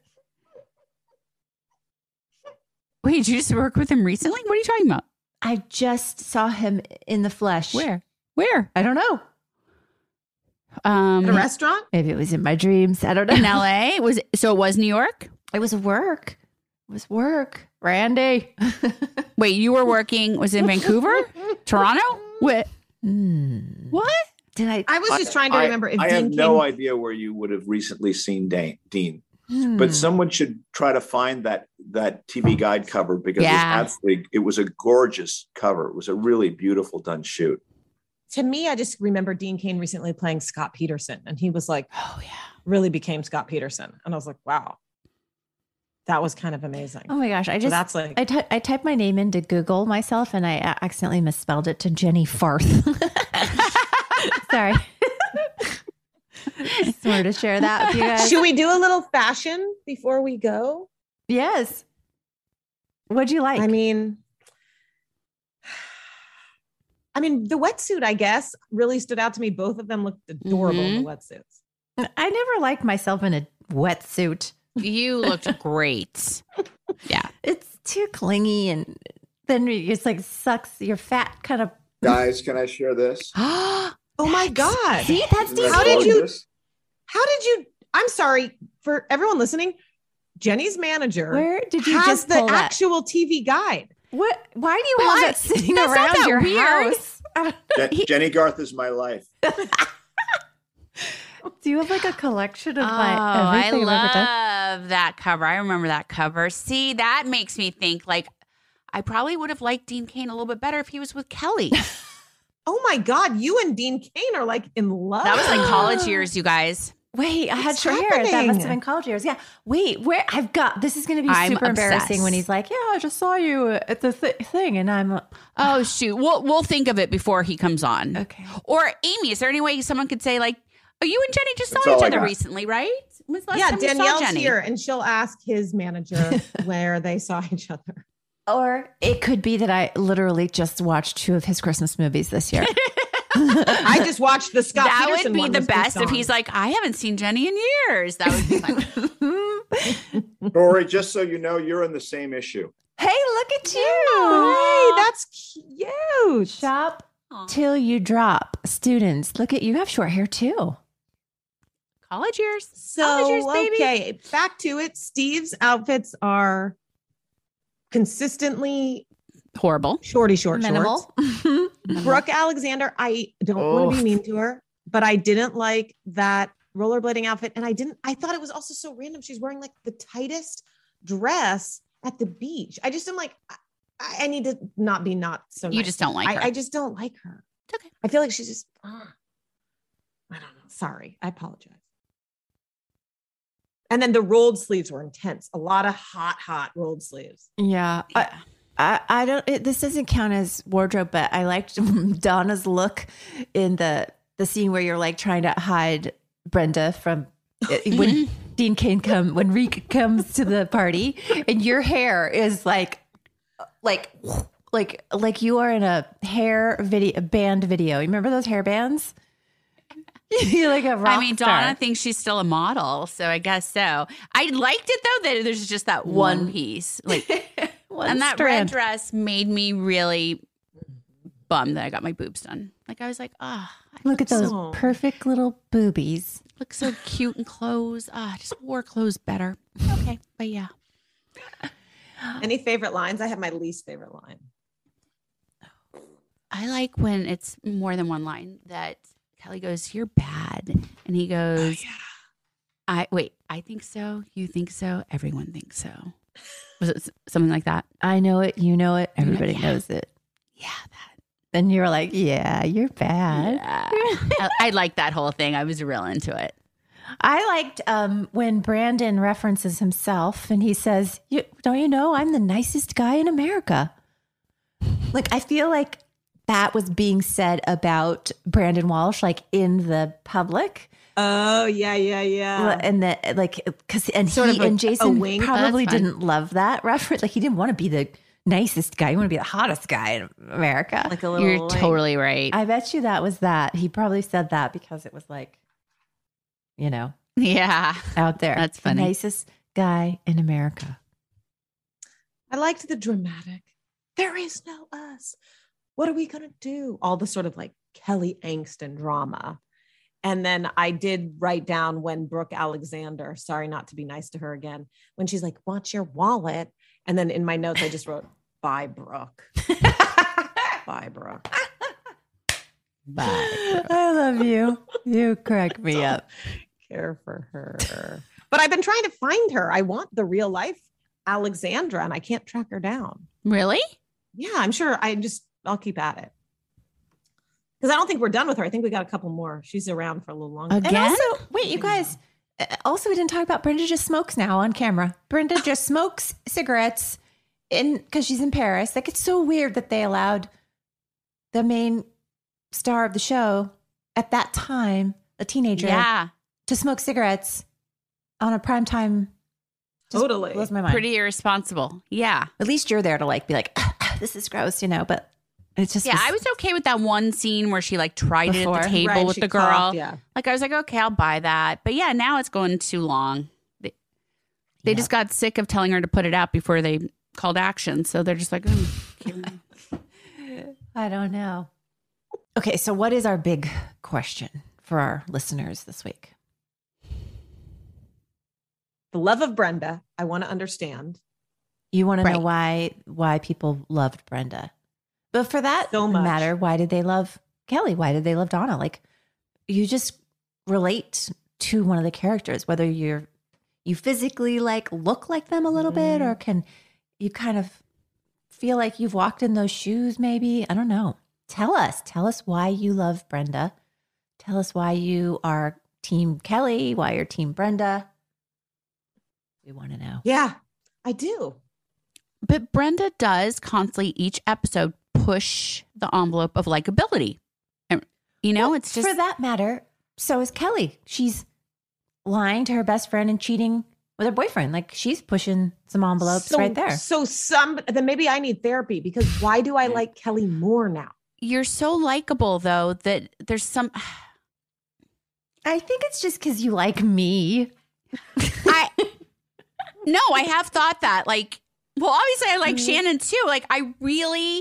Wait, did you just work with him recently? What are you talking about? I just saw him in the flesh. Where? I don't know. At a restaurant? Maybe it was in my dreams. I don't know. In LA? So it was New York? It was work. It was work. Randy. Wait, you were working, was it in Vancouver? Toronto? What? What? Did I? I was just trying to remember if I Dean have Cain. no idea where you would have recently seen Dean. Hmm. But someone should try to find that TV guide cover because Yeah. it was a gorgeous cover. It was a really beautiful done shoot. To me, I just remember Dean Cain recently playing Scott Peterson, and he was like, oh yeah, really became Scott Peterson, and I was like, wow, that was kind of amazing. Oh my gosh! I So just that's like I typed my name into Google myself, and I accidentally misspelled it to Jenny Farth. Sorry. Just wanted to share that with you guys. Should we do a little fashion before we go? Yes. What'd you like? I mean, the wetsuit, I guess, really stood out to me. Both of them looked adorable in the wetsuits. I never liked myself in a wetsuit. You looked great. Yeah. It's too clingy, and then it's like sucks your fat kind of. Guys, can I share this? Oh my God. See, that's Isn't that How did gorgeous? you, I'm sorry for everyone listening. Jenny's manager Where did you has just the pull that? actual TV guide. What? Why do you have that sitting that's not around that your weird. house? Jenny Garth is my life. Do you have like a collection of Oh, my I everything I've ever done? love that cover. I remember that cover. See, that makes me think like I probably would have liked Dean Cain a little bit better if he was with Kelly. Oh my God, you and Dean Cain are like in love. That was like college years, you guys. Wait, I had What's short hair. That must have happening? been college years. Yeah. Wait, where I've got this is going to be I'm super embarrassing obsessed. when he's like, "Yeah, I just saw you at the thing," and I'm Oh shoot, we'll think of it before he comes on. okay. Or Amy, is there any way someone could say like, "Oh, you and Jenny just That's saw all each I other got. recently, right?" When's the last Yeah, time you saw Danielle's Jenny? here and she'll ask his manager where they saw each other. Or it could be that I literally just watched 2 of his Christmas movies this year. I just watched the Scott That Peterson would be one the this best if week he's on. like, "I haven't seen Jenny in years." That would be fun. Tori, just so you know, you're in the same issue. Hey, look at you! Hey, that's cute. Shop till you drop. Students, look at you. Have short hair too. College years. So, College years, baby. okay, back to it. Steve's outfits are consistently Horrible. short shorts. Minimal. Brooke Alexander, I don't want to be mean to her, but I didn't like that rollerblading outfit. And I thought it was also so random. She's wearing like the tightest dress at the beach. I just am like, I need to not so You nice. just don't like her. I just don't like her. It's okay. I feel like she's just, I don't know. Sorry. I apologize. And then the rolled sleeves were intense. A lot of hot rolled sleeves. Yeah. I don't. This doesn't count as wardrobe, but I liked Donna's look in the scene where you're like trying to hide Brenda from when Dean Cain when Reek comes to the party, and your hair is like you are in a hair video band video. You remember those hair bands? You're like a rock I mean, star. Donna thinks she's still a model, so I guess so. I liked it though that there's just that one piece, like, and that red dress made me really bummed that I got my boobs done. Like I was like, Look at those perfect little boobies. Look so cute in clothes. I just wore clothes better. Okay, but yeah. Any favorite lines? I have my least favorite line. I like when it's more than one line that Kelly goes, "You're bad," and he goes, I think so. You think so. Everyone thinks so. Was it something like that? I know it. You know it. Everybody Yeah. knows it. Yeah, that. And you're like, yeah, you're bad. Yeah. I like that whole thing. I was real into it. I liked when Brandon references himself and he says, don't you know I'm the nicest guy in America? Like, I feel like that was being said about Brandon Walsh, like in the public. Oh, yeah. And that, like, because, and Sort he of and Jason wink. probably Oh, that's fun. didn't love that reference. Like, he didn't want to be the nicest guy. He wanted to be the hottest guy in America. Like a little. You're totally right. I bet you that was that. He probably said that because it was like, you know, Yeah. out there. That's funny. The nicest guy in America. I liked the dramatic. There is no us. What are we going to do? All the sort of like Kelly angst and drama. And then I did write down when Brooke Alexander, sorry not to be nice to her again, when she's like, "What's your wallet?" And then in my notes, I just wrote, "Bye, Brooke." Bye, Brooke. Bye. I love you. You crack me up. Care for her. But I've been trying to find her. I want the real life Alexandra and I can't track her down. Really? Yeah, I'm sure. I'll keep at it. Because I don't think we're done with her. I think we got a couple more. She's around for a little longer. Again? And also, wait, you guys. Also, we didn't talk about Brenda just smokes now on camera. Brenda just smokes cigarettes because she's in Paris. Like, it's so weird that they allowed the main star of the show at that time, a teenager, Yeah. to smoke cigarettes on a primetime. Totally. Blows my mind. Pretty irresponsible. Yeah. At least you're there to like be like, this is gross, you know, but it's just. Yeah, I was okay with that one scene where she like tried it at Before. the table Right, with she the girl. coughed, yeah. Like I was like, okay, I'll buy that. But yeah, now it's going too long. They just got sick of telling her to put it out before they called action. So they're just like, I don't know. Okay, so what is our big question for our listeners this week? The love of Brenda, I want to understand. You want to know Right. why people loved Brenda. But for that So much. matter, why did they love Kelly? Why did they love Donna? Like, you just relate to one of the characters, whether you physically like look like them a little bit, or can you kind of feel like you've walked in those shoes maybe? I don't know. Tell us why you love Brenda. Tell us why you are Team Kelly, why you're Team Brenda. We want to know. Yeah, I do. but Brenda does constantly each episode push the envelope of likability. And, you know, Well, it's just for that matter, so is Kelly. She's lying to her best friend and cheating with her boyfriend. Like, she's pushing some envelopes right there. So then maybe I need therapy, because why do I like Kelly more now? you're so likable though that there's some. I think it's just because you like me. No, I have thought that. Like, well, obviously I like Shannon too. Like, I really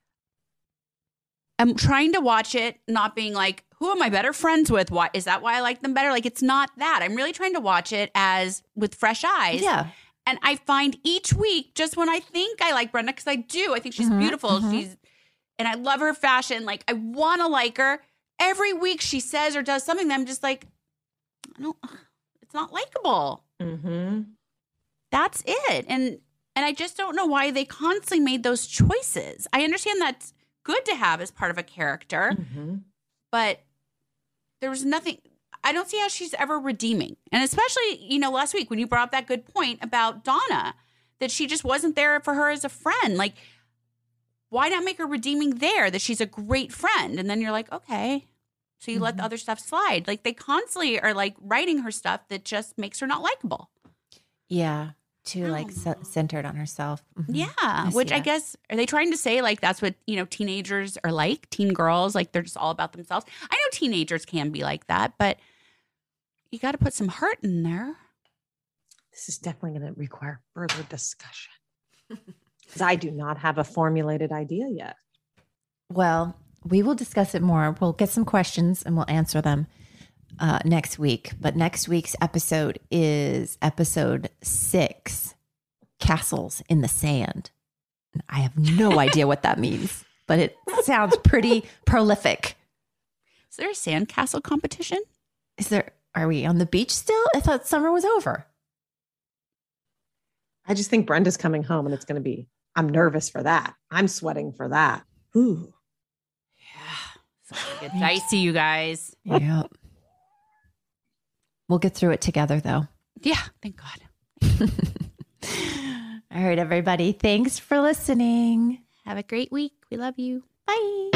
am trying to watch it, not being like, who am I better friends with? Why is that why I like them better? Like, it's not that. I'm really trying to watch it as with fresh eyes. Yeah. And I find each week, just when I think I like Brenda, because I do, I think she's beautiful. And I love her fashion. Like, I want to like her. Every week she says or does something that I'm just like, it's not likable. Mm-hmm. That's it. And I just don't know why they constantly made those choices. I understand that's good to have as part of a character, but there was nothing. I don't see how she's ever redeeming. And especially, last week when you brought up that good point about Donna, that she just wasn't there for her as a friend. Like, why not make her redeeming there, that she's a great friend? And then you're like, okay. So you let the other stuff slide. Like, they constantly are like writing her stuff that just makes her not likable. Yeah. Too like centered on herself. Yeah. Which I guess, are they trying to say like that's what, teenagers are like, teen girls, like they're just all about themselves? I know teenagers can be like that, but you got to put some heart in there. This is definitely going to require further discussion, because I do not have a formulated idea yet. Well, we will discuss it more. We'll get some questions and we'll answer them next week. But next week's episode is episode 6, Castles in the Sand. I have no idea what that means, but it sounds pretty prolific. Is there a sandcastle competition? Is there? Are we on the beach still? I thought summer was over. I just think Brenda's coming home and it's going to be, I'm nervous for that. I'm sweating for that. Ooh. Get dicey, you guys. Yeah. We'll get through it together, though. Yeah, thank God. All right, everybody. Thanks for listening. Have a great week. We love you. Bye.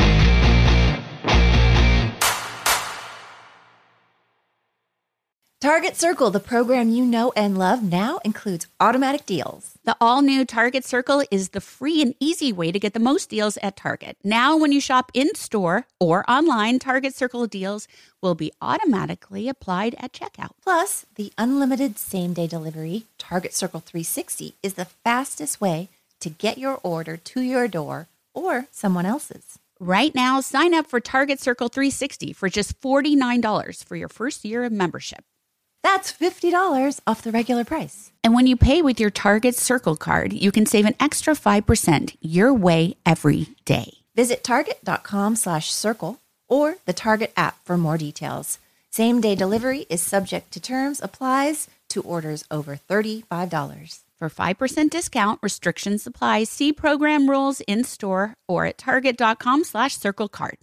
Target Circle, the program you know and love, now includes automatic deals. The all-new Target Circle is the free and easy way to get the most deals at Target. Now, when you shop in-store or online, Target Circle deals will be automatically applied at checkout. Plus, the unlimited same-day delivery, Target Circle 360, is the fastest way to get your order to your door or someone else's. Right now, sign up for Target Circle 360 for just $49 for your first year of membership. That's $50 off the regular price. And when you pay with your Target Circle card, you can save an extra 5% your way every day. Visit target.com/circle or the Target app for more details. Same-day delivery is subject to terms, applies to orders over $35. For 5% discount, restrictions apply. See program rules in store or at target.com/circle card.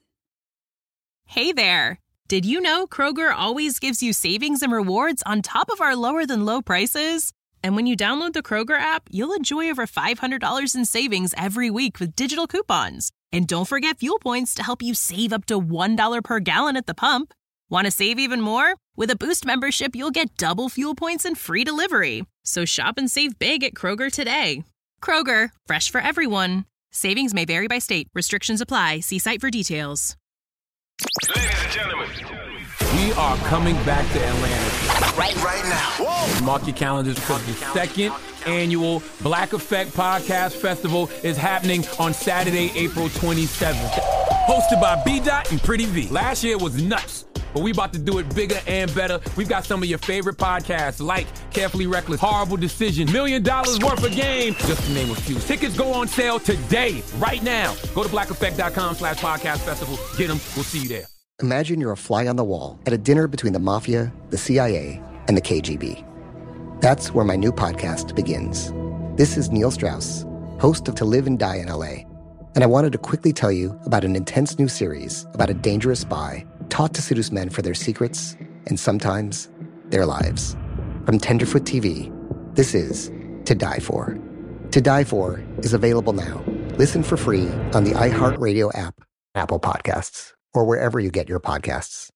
Hey there. Did you know Kroger always gives you savings and rewards on top of our lower than low prices? And when you download the Kroger app, you'll enjoy over $500 in savings every week with digital coupons. And don't forget fuel points to help you save up to $1 per gallon at the pump. Want to save even more? With a Boost membership, you'll get double fuel points and free delivery. So shop and save big at Kroger today. Kroger, fresh for everyone. Savings may vary by state. Restrictions apply. See site for details. Ladies and gentlemen, we are coming back to Atlanta. Right now. Whoa. Mark your calendars because the second annual Black Effect Podcast Festival is happening on Saturday, April 27th. Hosted by B-Dot and Pretty V. Last year was nuts, but we about to do it bigger and better. We've got some of your favorite podcasts like Carefully Reckless, Horrible Decision, $1 Million Worth of Game, just to name a few. Tickets go on sale today, right now. Go to blackeffect.com/podcast festival. Get them. We'll see you there. Imagine you're a fly on the wall at a dinner between the mafia, the CIA, and the KGB. That's where my new podcast begins. This is Neil Strauss, host of To Live and Die in LA. And I wanted to quickly tell you about an intense new series about a dangerous spy taught to seduce men for their secrets and sometimes their lives. From Tenderfoot TV, this is To Die For. To Die For is available now. Listen for free on the iHeartRadio app, Apple Podcasts, or wherever you get your podcasts.